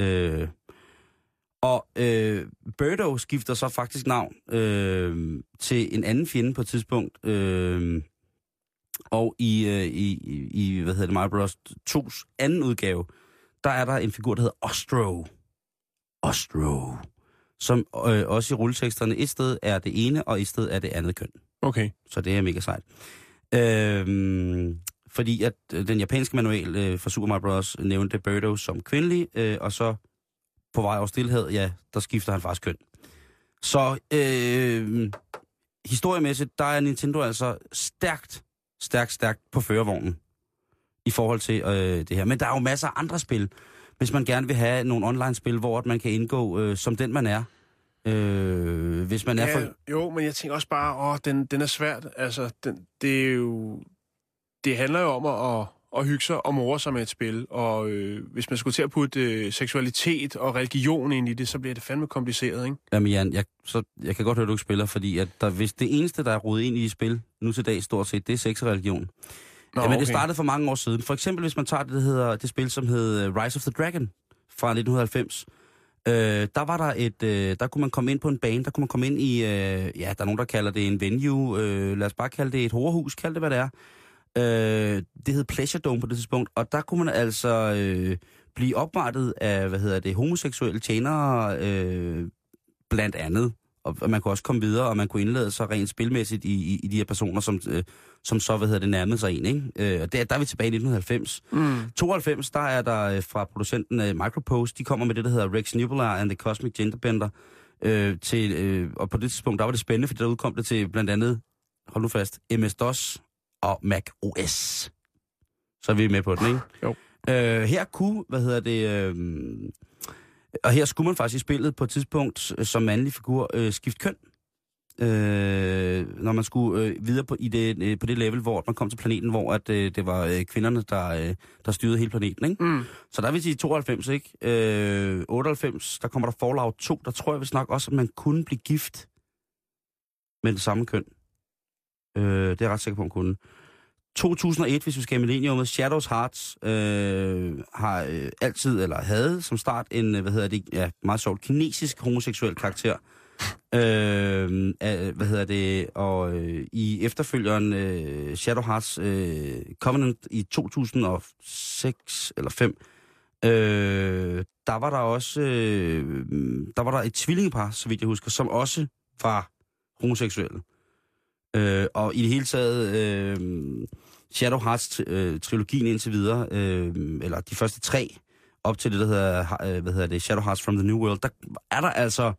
Birdo skifter så faktisk navn til en anden fjende på et tidspunkt. Og i Mario Bros. 2's anden udgave, der er der en figur, der hedder Ostro. Som også i rulleteksterne, et sted er det ene, og et sted er det andet køn. Okay. Så det er mega sejt. Fordi at den japanske manual for Super Mario Bros. Nævnte Birdo som kvindelig, og så på vej over Stilhed, ja, der skifter han faktisk køn. Så historiemæssigt, der er Nintendo altså stærkt på førervognen i forhold til det her. Men der er jo masser af andre spil, hvis man gerne vil have nogle online-spil, hvor man kan indgå som den, man er. Hvis man er for... Jo, men jeg tænker også bare, den er svært. Altså, det handler jo om at hygge sig og more sig med et spil. Og hvis man skulle til at putte seksualitet og religion ind i det, så bliver det fandme kompliceret, ikke? Jamen Jan, jeg kan godt høre, at du ikke spiller, fordi at hvis det eneste, der er rodet ind i spil nu til dag stort set, det er sex og religion. Men okay. Det startede for mange år siden. For eksempel, hvis man tager det spil, som hed Rise of the Dragon fra 1990. Der var der der kunne man komme ind på en bane, der kunne man komme ind i, der er nogen, der kalder det en venue, lad os bare kalde det et horehus, kald det hvad det er. Det hed Pleasure Dome på det tidspunkt, og der kunne man altså blive opvartet af, homoseksuelle tjenere, blandt andet. Og man kunne også komme videre, og man kunne indlade sig rent spilmæssigt i de her personer, som så, nærmede sig en, ikke? Der er vi tilbage i 1990. 92, der er der fra producenten Micropost, de kommer med det, der hedder Rex Nubular and the Cosmic Genderbender, og på det tidspunkt, der var det spændende, fordi der udkom det til blandt andet, hold nu fast, MS-DOS og Mac OS. Så er vi med på den, ikke? Jo. Her kunne, og her skulle man faktisk i spillet på et tidspunkt som mandlig figur skifte køn. Når man skulle videre på det level, hvor man kom til planeten, hvor at, det var kvinderne, der styrede hele planeten, ikke? Så der vil sige 92, ikke? 98, der kommer der Fallout 2, der tror jeg vist nok også, at man kunne blive gift med det samme køn. Det er jeg ret sikker på, man kunne. 2001, hvis vi skal i Millenniumet, Shadows Hearts har altid, eller havde som start, en, meget sjovt, kinesisk homoseksuel karakter, I efterfølgeren Shadow Hearts Covenant i 2006 eller 5, der var der også der var der et tvillingepar, så vidt jeg husker, som også var homoseksuelle. Og i det hele taget Shadow Hearts trilogien indtil videre, eller de første 3 op til det, der hedder Shadow Hearts from the New World, der er der altså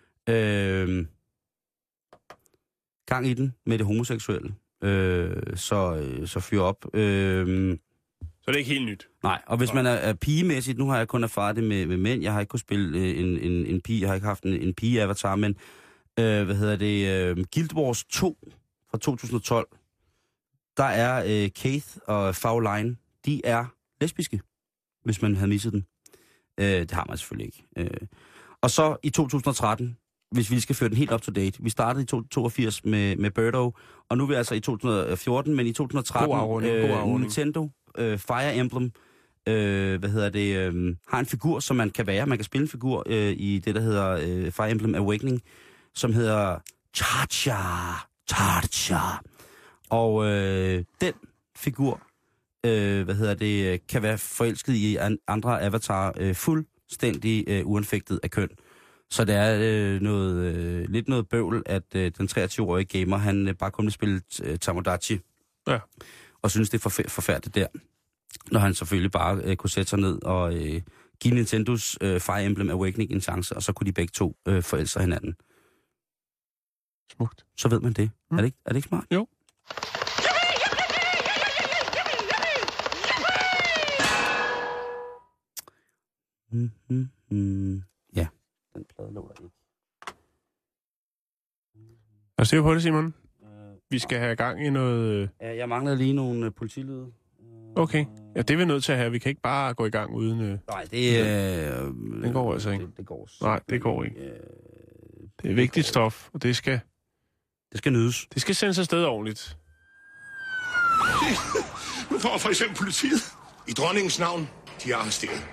gang i den med det homoseksuelle. Så fyr op. Så det er ikke helt nyt? Nej, og hvis man er pigemæssigt, nu har jeg kun erfaret det med mænd, jeg har ikke kunnet spille en pige, jeg har ikke haft en pige-avatar, men Guild Wars 2 fra 2012, der er Keith og Fauline, de er lesbiske, hvis man havde misset den. Det har man selvfølgelig ikke. Og så i 2013, hvis vi skal føre den helt up to date. Vi startede i 2082 med Birdo, og nu er vi altså i 2014, men i 2013 Nintendo Fire Emblem har en figur, som man kan være. Man kan spille en figur i det, der hedder Fire Emblem Awakening, som hedder Tarja. Og den figur, kan være forelsket i andre avatarer fuldstændig uanfægtet af køn. Så det er lidt noget bøvl, at den 23-årige gamer, han bare kun vil spille Tomodachi. Ja. Og synes, det er forfærdeligt der. Når han selvfølgelig bare kunne sætte sig ned og give Nintendos Fire Emblem Awakening en chance, og så kunne de begge to forelske hinanden. Smukt. Så ved man det. Er det ikke smart? Jo. Ja, den plade lå der ikke. Er du sikker på det, Simon? Vi skal have gang i noget... Ja, jeg mangler lige nogle politilyde. Okay. Ja, det er vi nødt til at have. Vi kan ikke bare gå i gang uden... Nej, det... Den går altså ikke. Det går. Nej, det går ikke. Det er vigtigt stof, og det skal... Det skal nydes. Det skal sendes afsted ordentligt. Nu får for eksempel politiet. I dronningens navn, de er arresteret.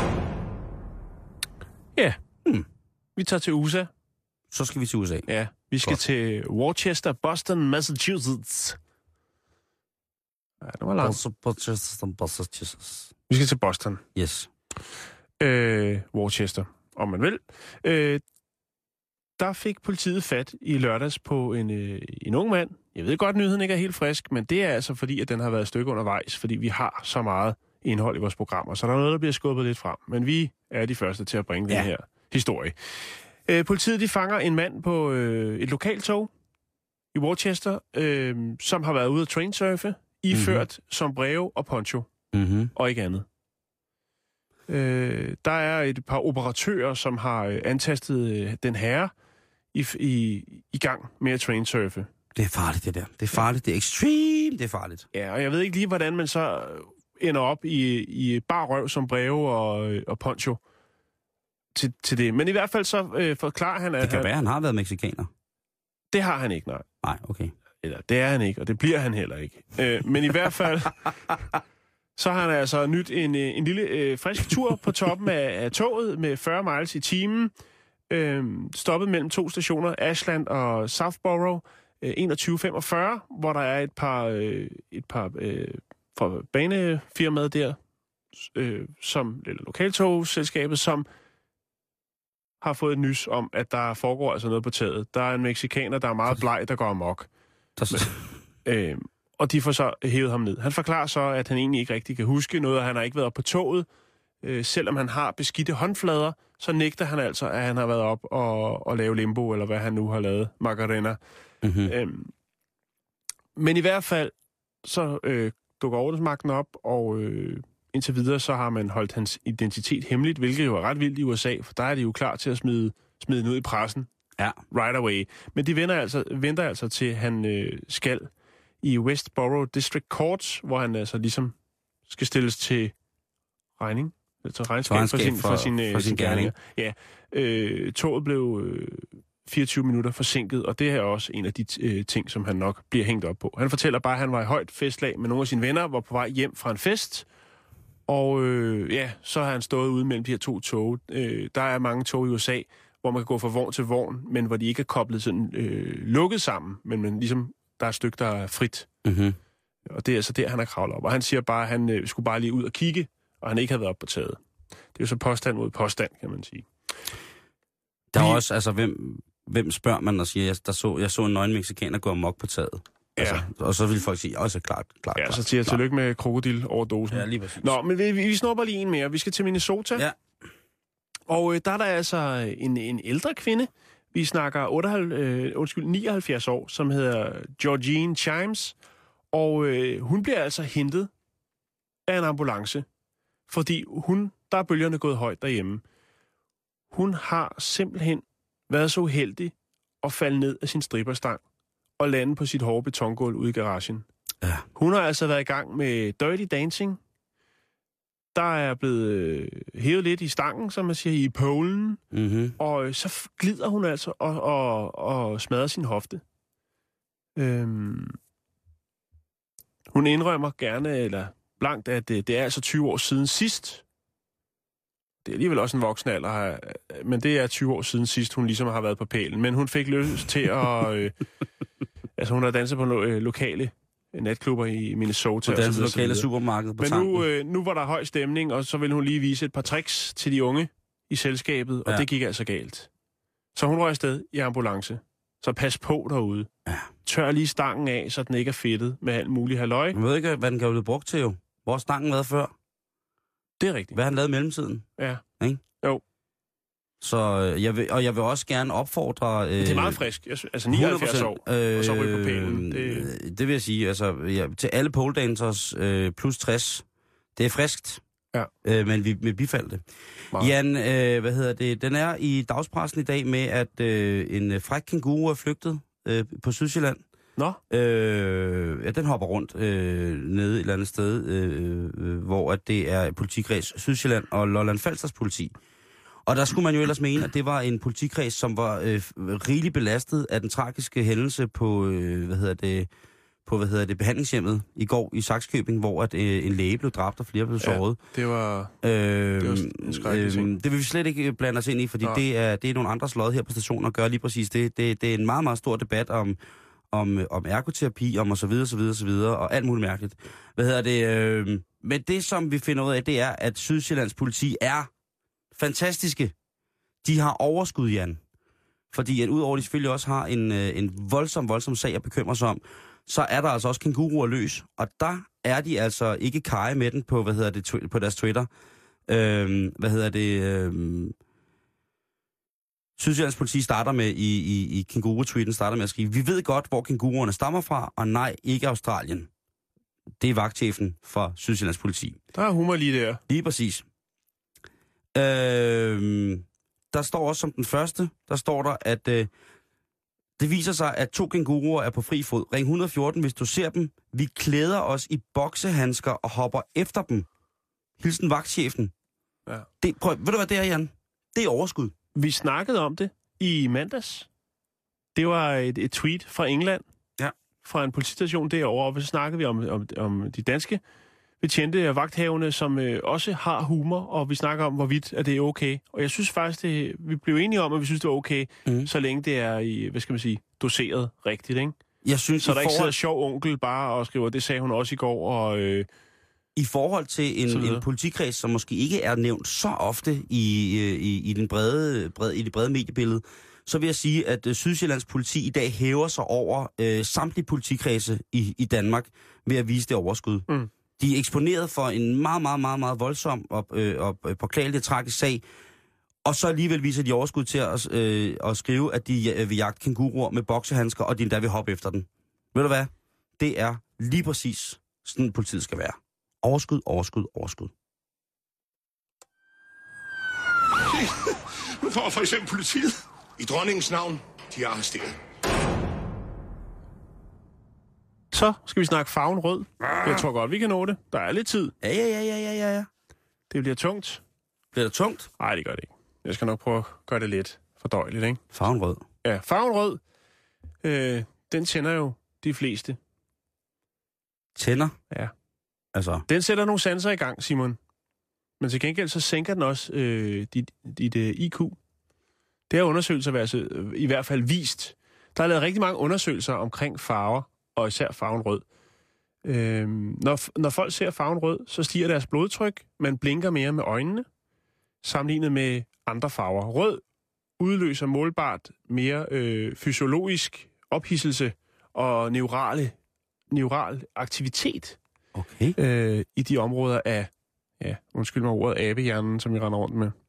Ja. Vi tager til USA. Så skal vi til USA. Ja, vi skal til Worcester, Boston, Massachusetts. Ja, det var langt. Vi skal til Boston. Yes. Worcester, om man vil. Der fik politiet fat i lørdags på en ung mand. Jeg ved godt, at nyheden ikke er helt frisk, men det er altså fordi, at den har været et stykke undervejs, fordi vi har så meget indhold i vores programmer, så der er noget, der bliver skubbet lidt frem. Men vi er de første til at bringe den her historie. Politiet de fanger en mand på et lokaltog i Worcester, som har været ude at trainsurfe, iført sombrero og poncho, og ikke andet. Der er et par operatører, som har antastet den herre i gang med at trainsurfe. Det er farligt, det der. Det er farligt, det er extreme, det er farligt. Ja, og jeg ved ikke lige, hvordan man så ender op i bar røv, sombrero og poncho til det. Men i hvert fald så forklarer han, at... Det kan være, han har været meksikaner. Det har han ikke, nej. Nej, okay. Eller det er han ikke, og det bliver han heller ikke. Men i hvert fald... Så har han altså nyt en lille frisk tur på toppen af toget med 40 miles i timen. Stoppet mellem 2 stationer, Ashland og Southborough, 21:45, hvor der er et par fra banefirmaet der, eller lokaltogselskabet, som har fået et nys om, at der foregår altså noget på taget. Der er en meksikaner, der er meget bleg, der går amok. Og de får så hævet ham ned. Han forklarer så, at han egentlig ikke rigtig kan huske noget, og han har ikke været op på toget. Selvom han har beskidte håndflader, så nægter han altså, at han har været op og lave limbo, eller hvad han nu har lavet, Macarena. Men i hvert fald, så dukker ordensmagten op, og indtil videre, så har man holdt hans identitet hemmeligt, hvilket jo er ret vildt i USA, for der er de jo klar til at smide den ud i pressen. Ja. Right away. Men de venter altså til han skal i Westboro District Court, hvor han altså ligesom skal stilles til regning, til regnskab for sin gerninger. Ja, toget blev 24 minutter forsinket, og det er også en af de ting, som han nok bliver hængt op på. Han fortæller bare, at han var i højt festlag med nogle af sine venner, var på vej hjem fra en fest, og så har han stået ude mellem de her 2 tog. Der er mange tog i USA, hvor man kan gå fra vogn til vogn, men hvor de ikke er koblet sådan lukket sammen, men ligesom der er et stykke, der er frit. Mm-hmm. Og det er altså der, han har kravlet op. Og han siger bare, at han skulle bare lige ud og kigge, og han ikke havde været op på taget. Det er jo så påstand mod påstand, kan man sige. Der er også, altså, hvem spørger man og siger, jeg så en nøgen mexikaner gå amok på taget. Ja. Altså, og så vil folk sige, også klart. Ja, så siger jeg tillykke med krokodil over dosen. Ja, lige præcis. Nå, men vi snupper lige en mere. Vi skal til Minnesota. Ja. Og der er der altså en ældre kvinde. Vi snakker 79 år, som hedder Georgine Chimes. Og hun bliver altså hentet af en ambulance, fordi der er bølgerne gået højt derhjemme. Hun har simpelthen været så uheldig at falde ned af sin stripperstang og lande på sit hårde betongulv ude i garagen. Ja. Hun har altså været i gang med Dirty Dancing. Der er blevet hævet lidt i stangen, som man siger, i polen. Mm-hmm. Og så glider hun altså og smadrer sin hofte. Hun indrømmer gerne, eller blankt, at det er altså 20 år siden sidst. Det er alligevel også en voksen alder, men det er 20 år siden sidst, hun ligesom har været på pælen. Men hun fik lyst til at... altså, hun har danset på lokale natklubber i Minnesota. På danset lokale supermarked på tanken. Men nu var der høj stemning, og så ville hun lige vise et par tricks til de unge i selskabet, og det gik altså galt. Så hun røg afsted i ambulance. Så pas på derude. Ja. Tør lige stangen af, så den ikke er fedtet med alt muligt halløj. Man ved ikke, hvad den kan blive brugt til jo. Hvor har stangen været før? Det er rigtigt. Hvad har han lavet i mellemtiden? Ja. Ikke? Jo. Så jeg vil også gerne opfordre... det er meget frisk. Altså 79 år, og så ryge på pælen. Det vil jeg sige. Altså, til alle pole dancers plus 60. Det er friskt. Ja. Men vi vil bifalde det. Meget. Jan, den er i dagspressen i dag med, at en fræk kænguru er flygtet på Sydsjælland. Nå? Den hopper rundt nede et eller andet sted, hvor at det er politikreds Sydsjælland og Lolland Falsters politi. Og der skulle man jo ellers mene, at det var en politikreds, som var rigeligt belastet af den tragiske hændelse på, behandlingshjemmet i går i Sakskøbing, hvor at, en læge blev dræbt og flere blev såret. Det var en skrækkelig ting. Det vil vi slet ikke blande os ind i, fordi det er nogle andres lod her på stationen at gøre lige præcis det. Det er en meget, meget stor debat om ergoterapi, om og så videre, og alt muligt mærkeligt. Men det, som vi finder ud af, det er, at Sydsjællands politi er fantastiske. De har overskud, Jan. Fordi at udover de selvfølgelig også har en voldsom sag at bekymre sig om, så er der altså også kænguruer løs. Og der er de altså ikke kaje med den på, på deres Twitter. Sydsjællands politi starter med, i kænguru-tweeten starter med at skrive, vi ved godt, hvor kænguruerne stammer fra, og nej, ikke Australien. Det er vagtchefen for Sydsjællands politi. Der er humor lige der. Lige præcis. Der står også som den første, der står der, at det viser sig, at 2 kænguruer er på fri fod. Ring 114, hvis du ser dem. Vi klæder os i boksehandsker og hopper efter dem. Hilsen vagtchefen. Ja. Ved du hvad det er, Jan? Det er overskud. Vi snakkede om det i mandags. Det var et tweet fra England. Ja. Fra en politistation derovre, og så snakkede vi om de danske betjente og vagthavende, som også har humor, og vi snakker om, hvorvidt at det er okay. Og jeg synes faktisk, vi blev enige om, at vi synes, det er okay, så længe det er i, doseret rigtigt, ikke? Jeg synes, så der ikke sidder sjov onkel bare og skriver, det sagde hun også i går, og... I forhold til en politikreds, som måske ikke er nævnt så ofte i det brede mediebillede, så vil jeg sige, at Sydsjællands politi i dag hæver sig over samtlige politikredse i Danmark ved at vise det overskud. Mm. De er eksponeret for en meget, meget, meget, meget voldsom og påklagelig tragisk sag, og så alligevel viser de overskud til at skrive, at de vil jagte kænguruer med boksehandsker, og de endda vil hoppe efter den. Ved du hvad? Det er lige præcis sådan, politiet skal være. Overskud, overskud, overskud. For eksempel politiet. I dronningens navn, de er arresteret. Så skal vi snakke farven rød. Jeg tror godt, vi kan nå det. Der er lidt tid. Ja. Det bliver tungt. Bliver det tungt? Nej, det gør det ikke. Jeg skal nok prøve at gøre det lidt fordøjeligt, ikke? Farven rød. Ja, farven rød, den tænder jo de fleste. Tænder? Ja. Altså? Den sætter nogle sanser i gang, Simon. Men til gengæld så sænker den også dit IQ. Det har undersøgelser altså i hvert fald vist. Der er lavet rigtig mange undersøgelser omkring farver, og især farven rød. Når folk ser farven rød, så stiger deres blodtryk, man blinker mere med øjnene, sammenlignet med andre farver. Rød udløser målbart mere fysiologisk ophidselse og neural aktivitet i de områder af, undskyld mig ordet, abehjernen, som vi render rundt med.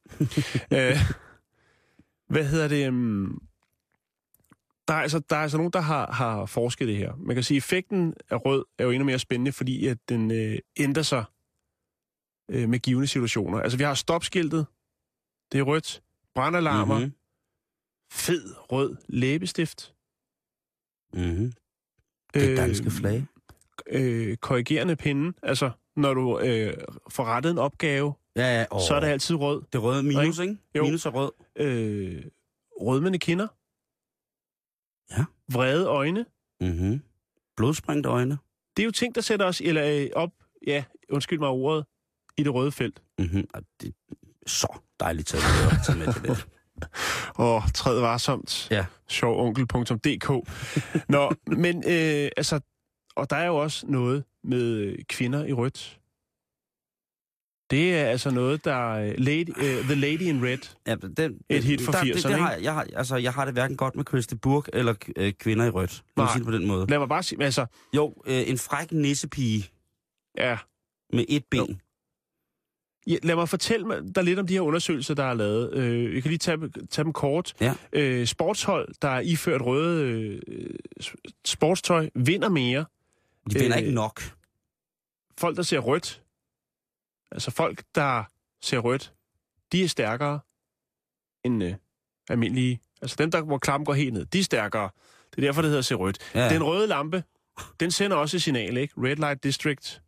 Der er altså nogen, der har forsket det her. Man kan sige, at effekten af rød er jo endnu mere spændende, fordi at den ændrer sig med givende situationer. Altså, vi har stopskiltet. Det er rødt. Brandalarmer. Mm-hmm. Fed rød læbestift. Mm-hmm. Det danske flag. Korrigerende pinde. Altså, når du får rettet en opgave, så er det altid rød. Det røde minus, ikke? Jo. Minus og rød. Rødmende kinder. Ja. Vrede øjne. Mhm. Blodsprængte øjne. Det er jo ting, der sætter os op, undskyld mig ordet, i det røde felt. Mhm. Det er så dejligt at tage med til det. Træd varsomt. Ja. Sjovonkel.dk. Nå, men og der er jo også noget med kvinder i rødt. Det er altså noget, der The Lady in Red. Ja, et hit for 80'erne. Jeg har det hverken godt med Christy Burke eller kvinder i rødt. Kan man sige det på den måde? Lad mig bare sige, altså... Jo, en fræk nissepige. Ja. Med et ben. Jo. Ja, lad mig fortælle dig lidt om de her undersøgelser, der er lavet. Jeg kan lige tage dem kort. Ja. Sportshold, der er iført røde sportstøj, vinder mere. De vinder ikke nok. Folk, der ser rødt, altså folk, der ser rødt, de er stærkere end almindelige. Altså dem, hvor klappen går helt ned, de er stærkere. Det er derfor, det hedder se rødt. Ja. Den røde lampe, den sender også et signal, ikke? Red Light District.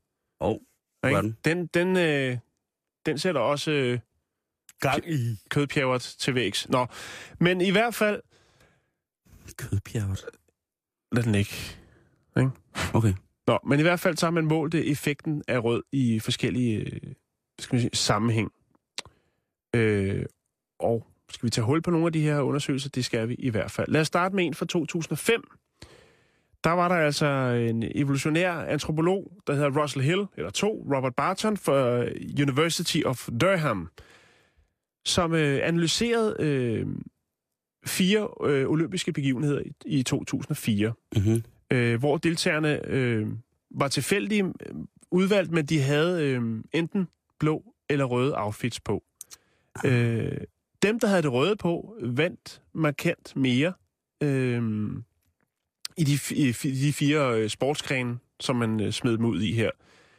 Den sætter også gang i kødpjævret til vægs. Nå, men i hvert fald... Kødpjævret? Lad den ikke. Okay. Nå, men i hvert fald så har man målt effekten af rød i forskellige sammenhæng. Og skal vi tage hul på nogle af de her undersøgelser? Det skal vi i hvert fald. Lad os starte med en fra 2005. Der var der altså en evolutionær antropolog, der hedder Russell Hill, Robert Barton fra University of Durham, som analyserede 4 olympiske begivenheder i 2004. Mm-hmm. Hvor deltagerne var tilfældigt udvalgt, men de havde enten blå eller røde outfits på. Dem, der havde det røde på, vandt markant mere i de 4 sportsgrene, som man smed dem ud i her.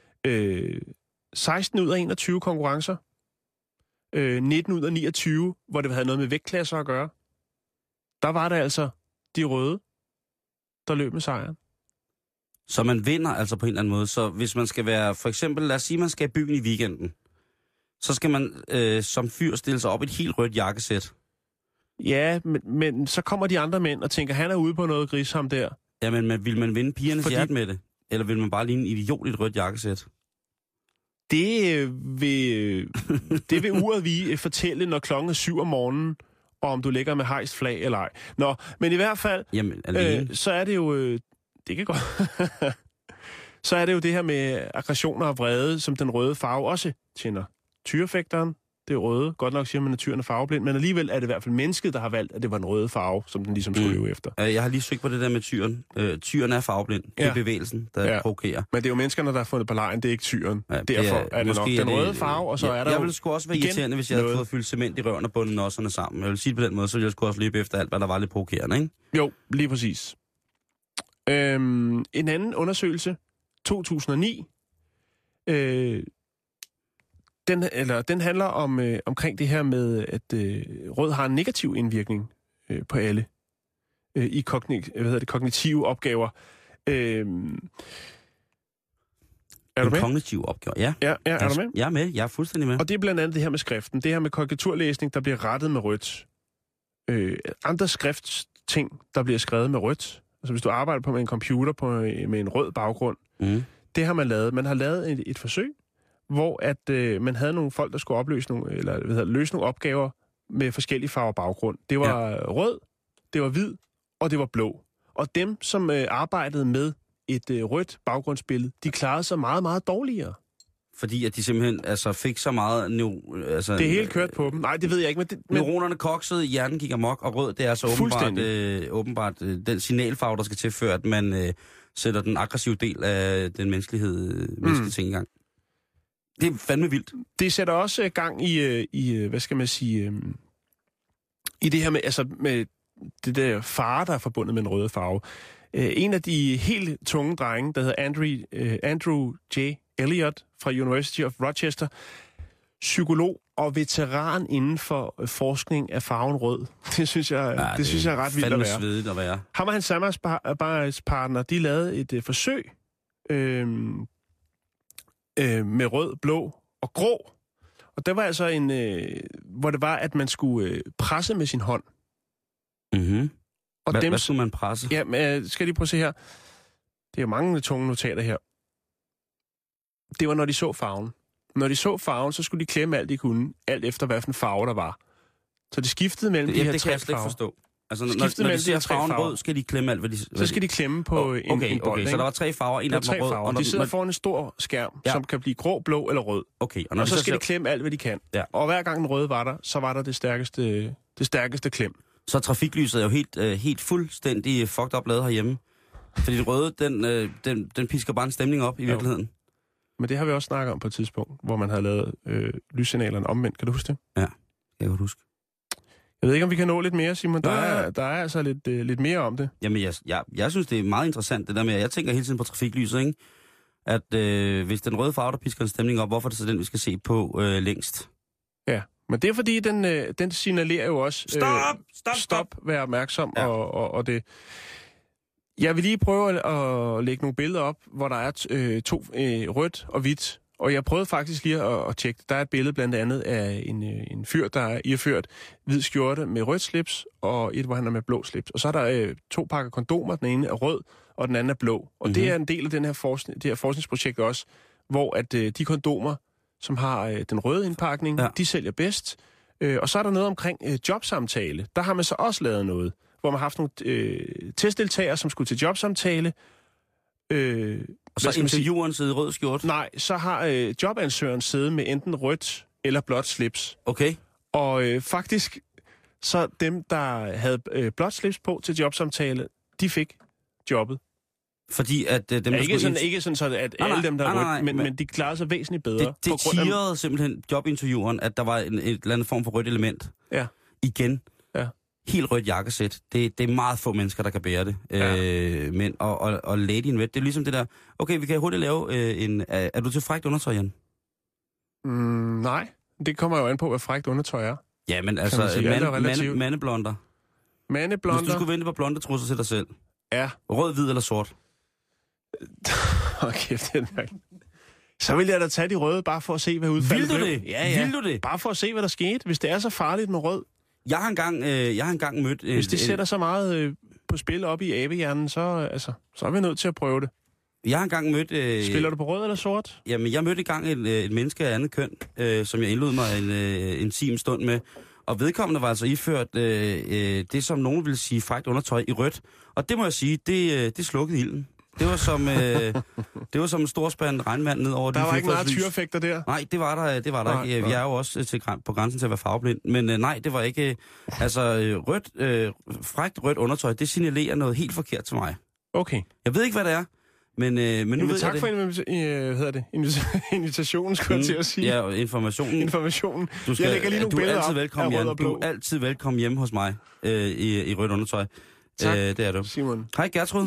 16 ud af 21 konkurrencer. 19 ud af 29, hvor det havde noget med vægtklasser at gøre. Der var det altså de røde, der løb med sejren. Så man vinder altså på en eller anden måde. Så hvis man skal være, for eksempel, lad os sige, man skal i byen i weekenden, så skal man som fyr stille sig op i et helt rødt jakkesæt. Ja, men så kommer de andre mænd og tænker, han er ude på noget gris, ham der. Ja, men vil man vinde pigernes hjerte med det? Eller vil man bare ligne en idiot i et rødt jakkesæt? Det vil uret vi fortælle, når klokken er 7 om morgenen, og om du ligger med hejst flag eller ej. Nå, men i hvert fald, så er det jo... det kan godt... så er det jo det her med aggressioner og vrede, som den røde farve også tænder. Tyrefægteren, det er røde. Godt nok siger man, at tyren er farveblind, men alligevel er det i hvert fald mennesket, der har valgt, at det var en røde farve, som den ligesom skulle leve efter. Jeg har lige søgt på det der med tyren. Tyren er farveblind. Det er bevægelsen, der provokerer. Men det er jo menneskerne, der har fundet på lejen, det er ikke tyren. Ja, derfor er det nok den røde farve, og så er der jeg ville sgu også være irriterende, hvis jeg havde fået fyldt cement i røven og bundet nosserne sammen. Jeg vil sige det på den måde, så ville jeg sgu også løbe efter alt, hvad der var lidt provokerende, ikke? Jo, lige præcis. En anden undersøgelse, 2009, den handler omkring det her med, at rød har en negativ indvirkning på alle i kognitive opgaver. Er du med? Kognitive opgaver, ja. Ja, er du med? Jeg er med, jeg er fuldstændig med. Og det er blandt andet det her med skriften. Det her med korrekturlæsning, der bliver rettet med rødt. Andre skriftting, der bliver skrevet med rødt. Altså hvis du arbejder på med en computer med en rød baggrund. Det har man lavet. Man har lavet et forsøg, hvor at man havde nogle folk, der skulle løse nogle opgaver med forskellige farver baggrund. Det var rød, det var hvid, og det var blå. Og dem, som arbejdede med et rødt baggrundsbillede, de klarede sig meget, meget dårligere. Fordi at de simpelthen fik så meget... det er helt kørt på dem. Nej, det ved jeg ikke. Men neuronerne koksede, hjernen gik amok, og rød, det er så åbenbart den signalfarve, der skal til, før at man sætter den aggressive del af den menneskelige ting i gang. Det er fandme vildt. Det sætter også gang i hvad skal man sige, i det her med det der fare, der er forbundet med en røde farve. En af de helt tunge drenge, der hedder Andrew J. Elliot fra University of Rochester, psykolog og veteran inden for forskning af farven rød. Det synes jeg er ret vildt at være. Svedigt at være. Ham og hans samarbejdspartner, de lavede et forsøg med rød, blå og grå. Og der var altså hvor det var, at man skulle presse med sin hånd. Mhm. Og hvad skulle man presse? Ja, men skal lige prøve at se her. Det er jo mange tunge notater her. Det var, når de så farven. Når de så farven, så skulle de klemme alt, de kunne. Alt efter, hvad for en farve der var. Så de skiftede mellem de her tre farver. Det kan jeg slet ikke forstå. Altså, når de ser farven rød, skal de klemme alt, hvad de... Så skal de klemme på en bold. Okay, så der var 3 farver, en af dem var rød. Og de sidder foran en stor skærm, som kan blive grå, blå eller rød. Okay, og så skal de klemme alt, hvad de kan. Ja. Og hver gang den røde var der, så var der det stærkeste klem. Så trafiklyset er jo helt fuldstændig fucked up lavet herhjemme. Fordi den røde, den pisker bare en stemning op i virkeligheden. Men det har vi også snakket om på et tidspunkt, hvor man havde lavet lyssignalerne omvendt. Kan du huske det? Ja, jeg kan huske. Jeg ved ikke, om vi kan nå lidt mere, Simon. Der er altså lidt mere om det. Jamen, jeg synes, det er meget interessant, det der med, jeg tænker hele tiden på trafiklyset, ikke? At hvis den røde farve, der pisker en stemning op, hvorfor er det så den, vi skal se på længst? Ja, men det er fordi, den signalerer jo også... Stop, vær opmærksom, ja. og det... Jeg vil lige prøve at lægge nogle billeder op, hvor der er to rødt og hvidt. Og jeg prøvede faktisk lige at tjekke. Der er et billede blandt andet af en fyr, der er iført hvid skjorte med rødt slips, og et, hvor han er med blå slips. Og så er der 2 pakker kondomer. Den ene er rød, og den anden er blå. Og det er en del af det her forskningsprojekt også, hvor at de kondomer, som har den røde indpakning, de sælger bedst. Og så er der noget omkring jobsamtale. Der har man så også lavet noget, hvor man har haft nogle testdeltagere, som skulle til jobsamtale. Og så intervieweren sidder i rød skjort? Nej, så har jobansøgeren siddet med enten rødt eller blåt slips. Okay. Og faktisk, så dem, der havde blåt slips på til jobsamtale, de fik jobbet. Fordi at dem, der ikke sådan, at alle dem, der er rødt, men de klarede sig væsentligt bedre. Det tirrede simpelthen jobintervieweren, at der var en eller anden form for rødt element. Ja. Igen. Ja. Helt rødt jakkesæt. Det er meget få mennesker, der kan bære det. Ja. Men og lady in red, det er ligesom det der... Okay, vi kan hurtigt lave en... Er du til frækt undertøj, Jan? Nej, det kommer jo an på, hvad frækt undertøj er. Ja, men altså... Mandeblonder. Mandeblonder? Hvis du skulle vente på blonde trusser til dig selv. Ja. Rød, hvid eller sort? Okay, så vil jeg da tage de røde, bare for at se, hvad udfaldet blev. Vil du det? Ja. Vil du det? Bare for at se, hvad der skete, hvis det er så farligt med rød. Jeg har engang mødt... Hvis det sætter så meget på spil op i abehjernen, så er vi nødt til at prøve det. Jeg har engang mødt... Spiller du på rød eller sort? Jamen, jeg mødte engang et menneske af andet køn, som jeg indlod mig en intim stund med. Og vedkommende var altså iført det, som nogen ville sige frækt undertøj i rødt. Og det må jeg sige, det slukkede ilden. Det var som en storspand regnvand ned over... Der var ikke meget tyreffekter der? Nej, det var der ikke. Vi er jo også på grænsen til at være farveblind. Men nej, det var ikke... frækt rødt undertøj, det signalerer noget helt forkert til mig. Okay. Jeg ved ikke, hvad det er, men nu ved tak jeg for invitationen, skulle jeg til at sige. Ja, og informationen. Jeg lægger lige nogle billeder op af rød og blå. Du er altid velkommen hjemme hos mig i rødt undertøj. Tak, det er du. Simon. Hej, Gertrud.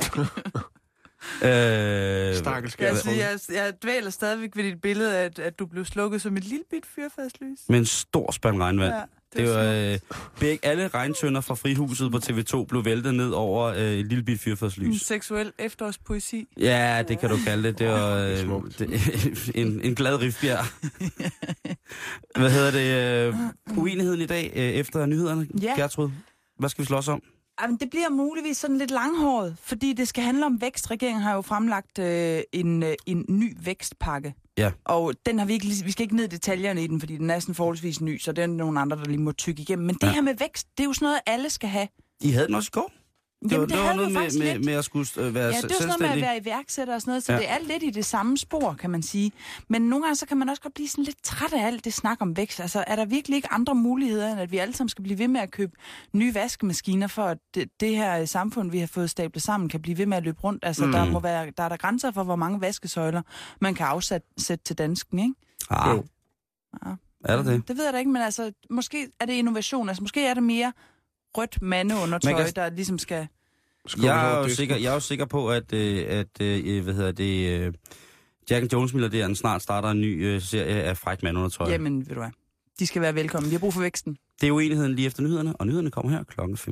Stakkels Gertrud. Jeg dvæler stadigvæk ved dit billede, at du blev slukket som et lille bit fyrfadslys. Med en stor spand regnvand. Ja, det var alle regntønder fra Frihuset på TV2 blev væltet ned over et lille bit fyrfadslys. En seksuel efterårspoesi. Ja, det kan du kalde det. Det var en glad rifbjerg. Hvad hedder det? Uenigheden i dag efter nyhederne, Gertrud? Hvad skal vi slås om? Jamen, det bliver muligvis sådan lidt langhåret, fordi det skal handle om vækst. Regeringen har jo fremlagt en ny vækstpakke. Ja. Og den har vi skal ikke ned i detaljerne i den, fordi den er sådan forholdsvis ny, så det er nogle andre, der lige må tykke igennem. Men det her med vækst, det er jo sådan noget, alle skal have. I havde den også i går? Jamen, det var havde noget med at skulle være selvstændig. Ja, det var sådan noget med at være iværksætter og sådan noget, så det er lidt i det samme spor, kan man sige. Men nogle gange så kan man også godt blive sådan lidt træt af alt det snak om vækst. Altså, er der virkelig ikke andre muligheder, end at vi alle sammen skal blive ved med at købe nye vaskemaskiner, for at det her samfund, vi har fået stablet sammen, kan blive ved med at løbe rundt? Altså, der er der grænser for, hvor mange vaskesøjler man kan afsætte til dansken, ikke? Ja. Er der det? Det ved jeg da ikke, men altså, måske er det innovation. Altså, måske er det mere rødt mandeundertøj, der ligesom skal... Jeg er jo sikker på, at Jack Jones-milliardæren snart starter en ny serie af frækt mandundertøj. Jamen, ved du hvad. De skal være velkommen. Vi har brug for væksten. Det er uenigheden lige efter nyhederne, og nyhederne kommer her klokken 5.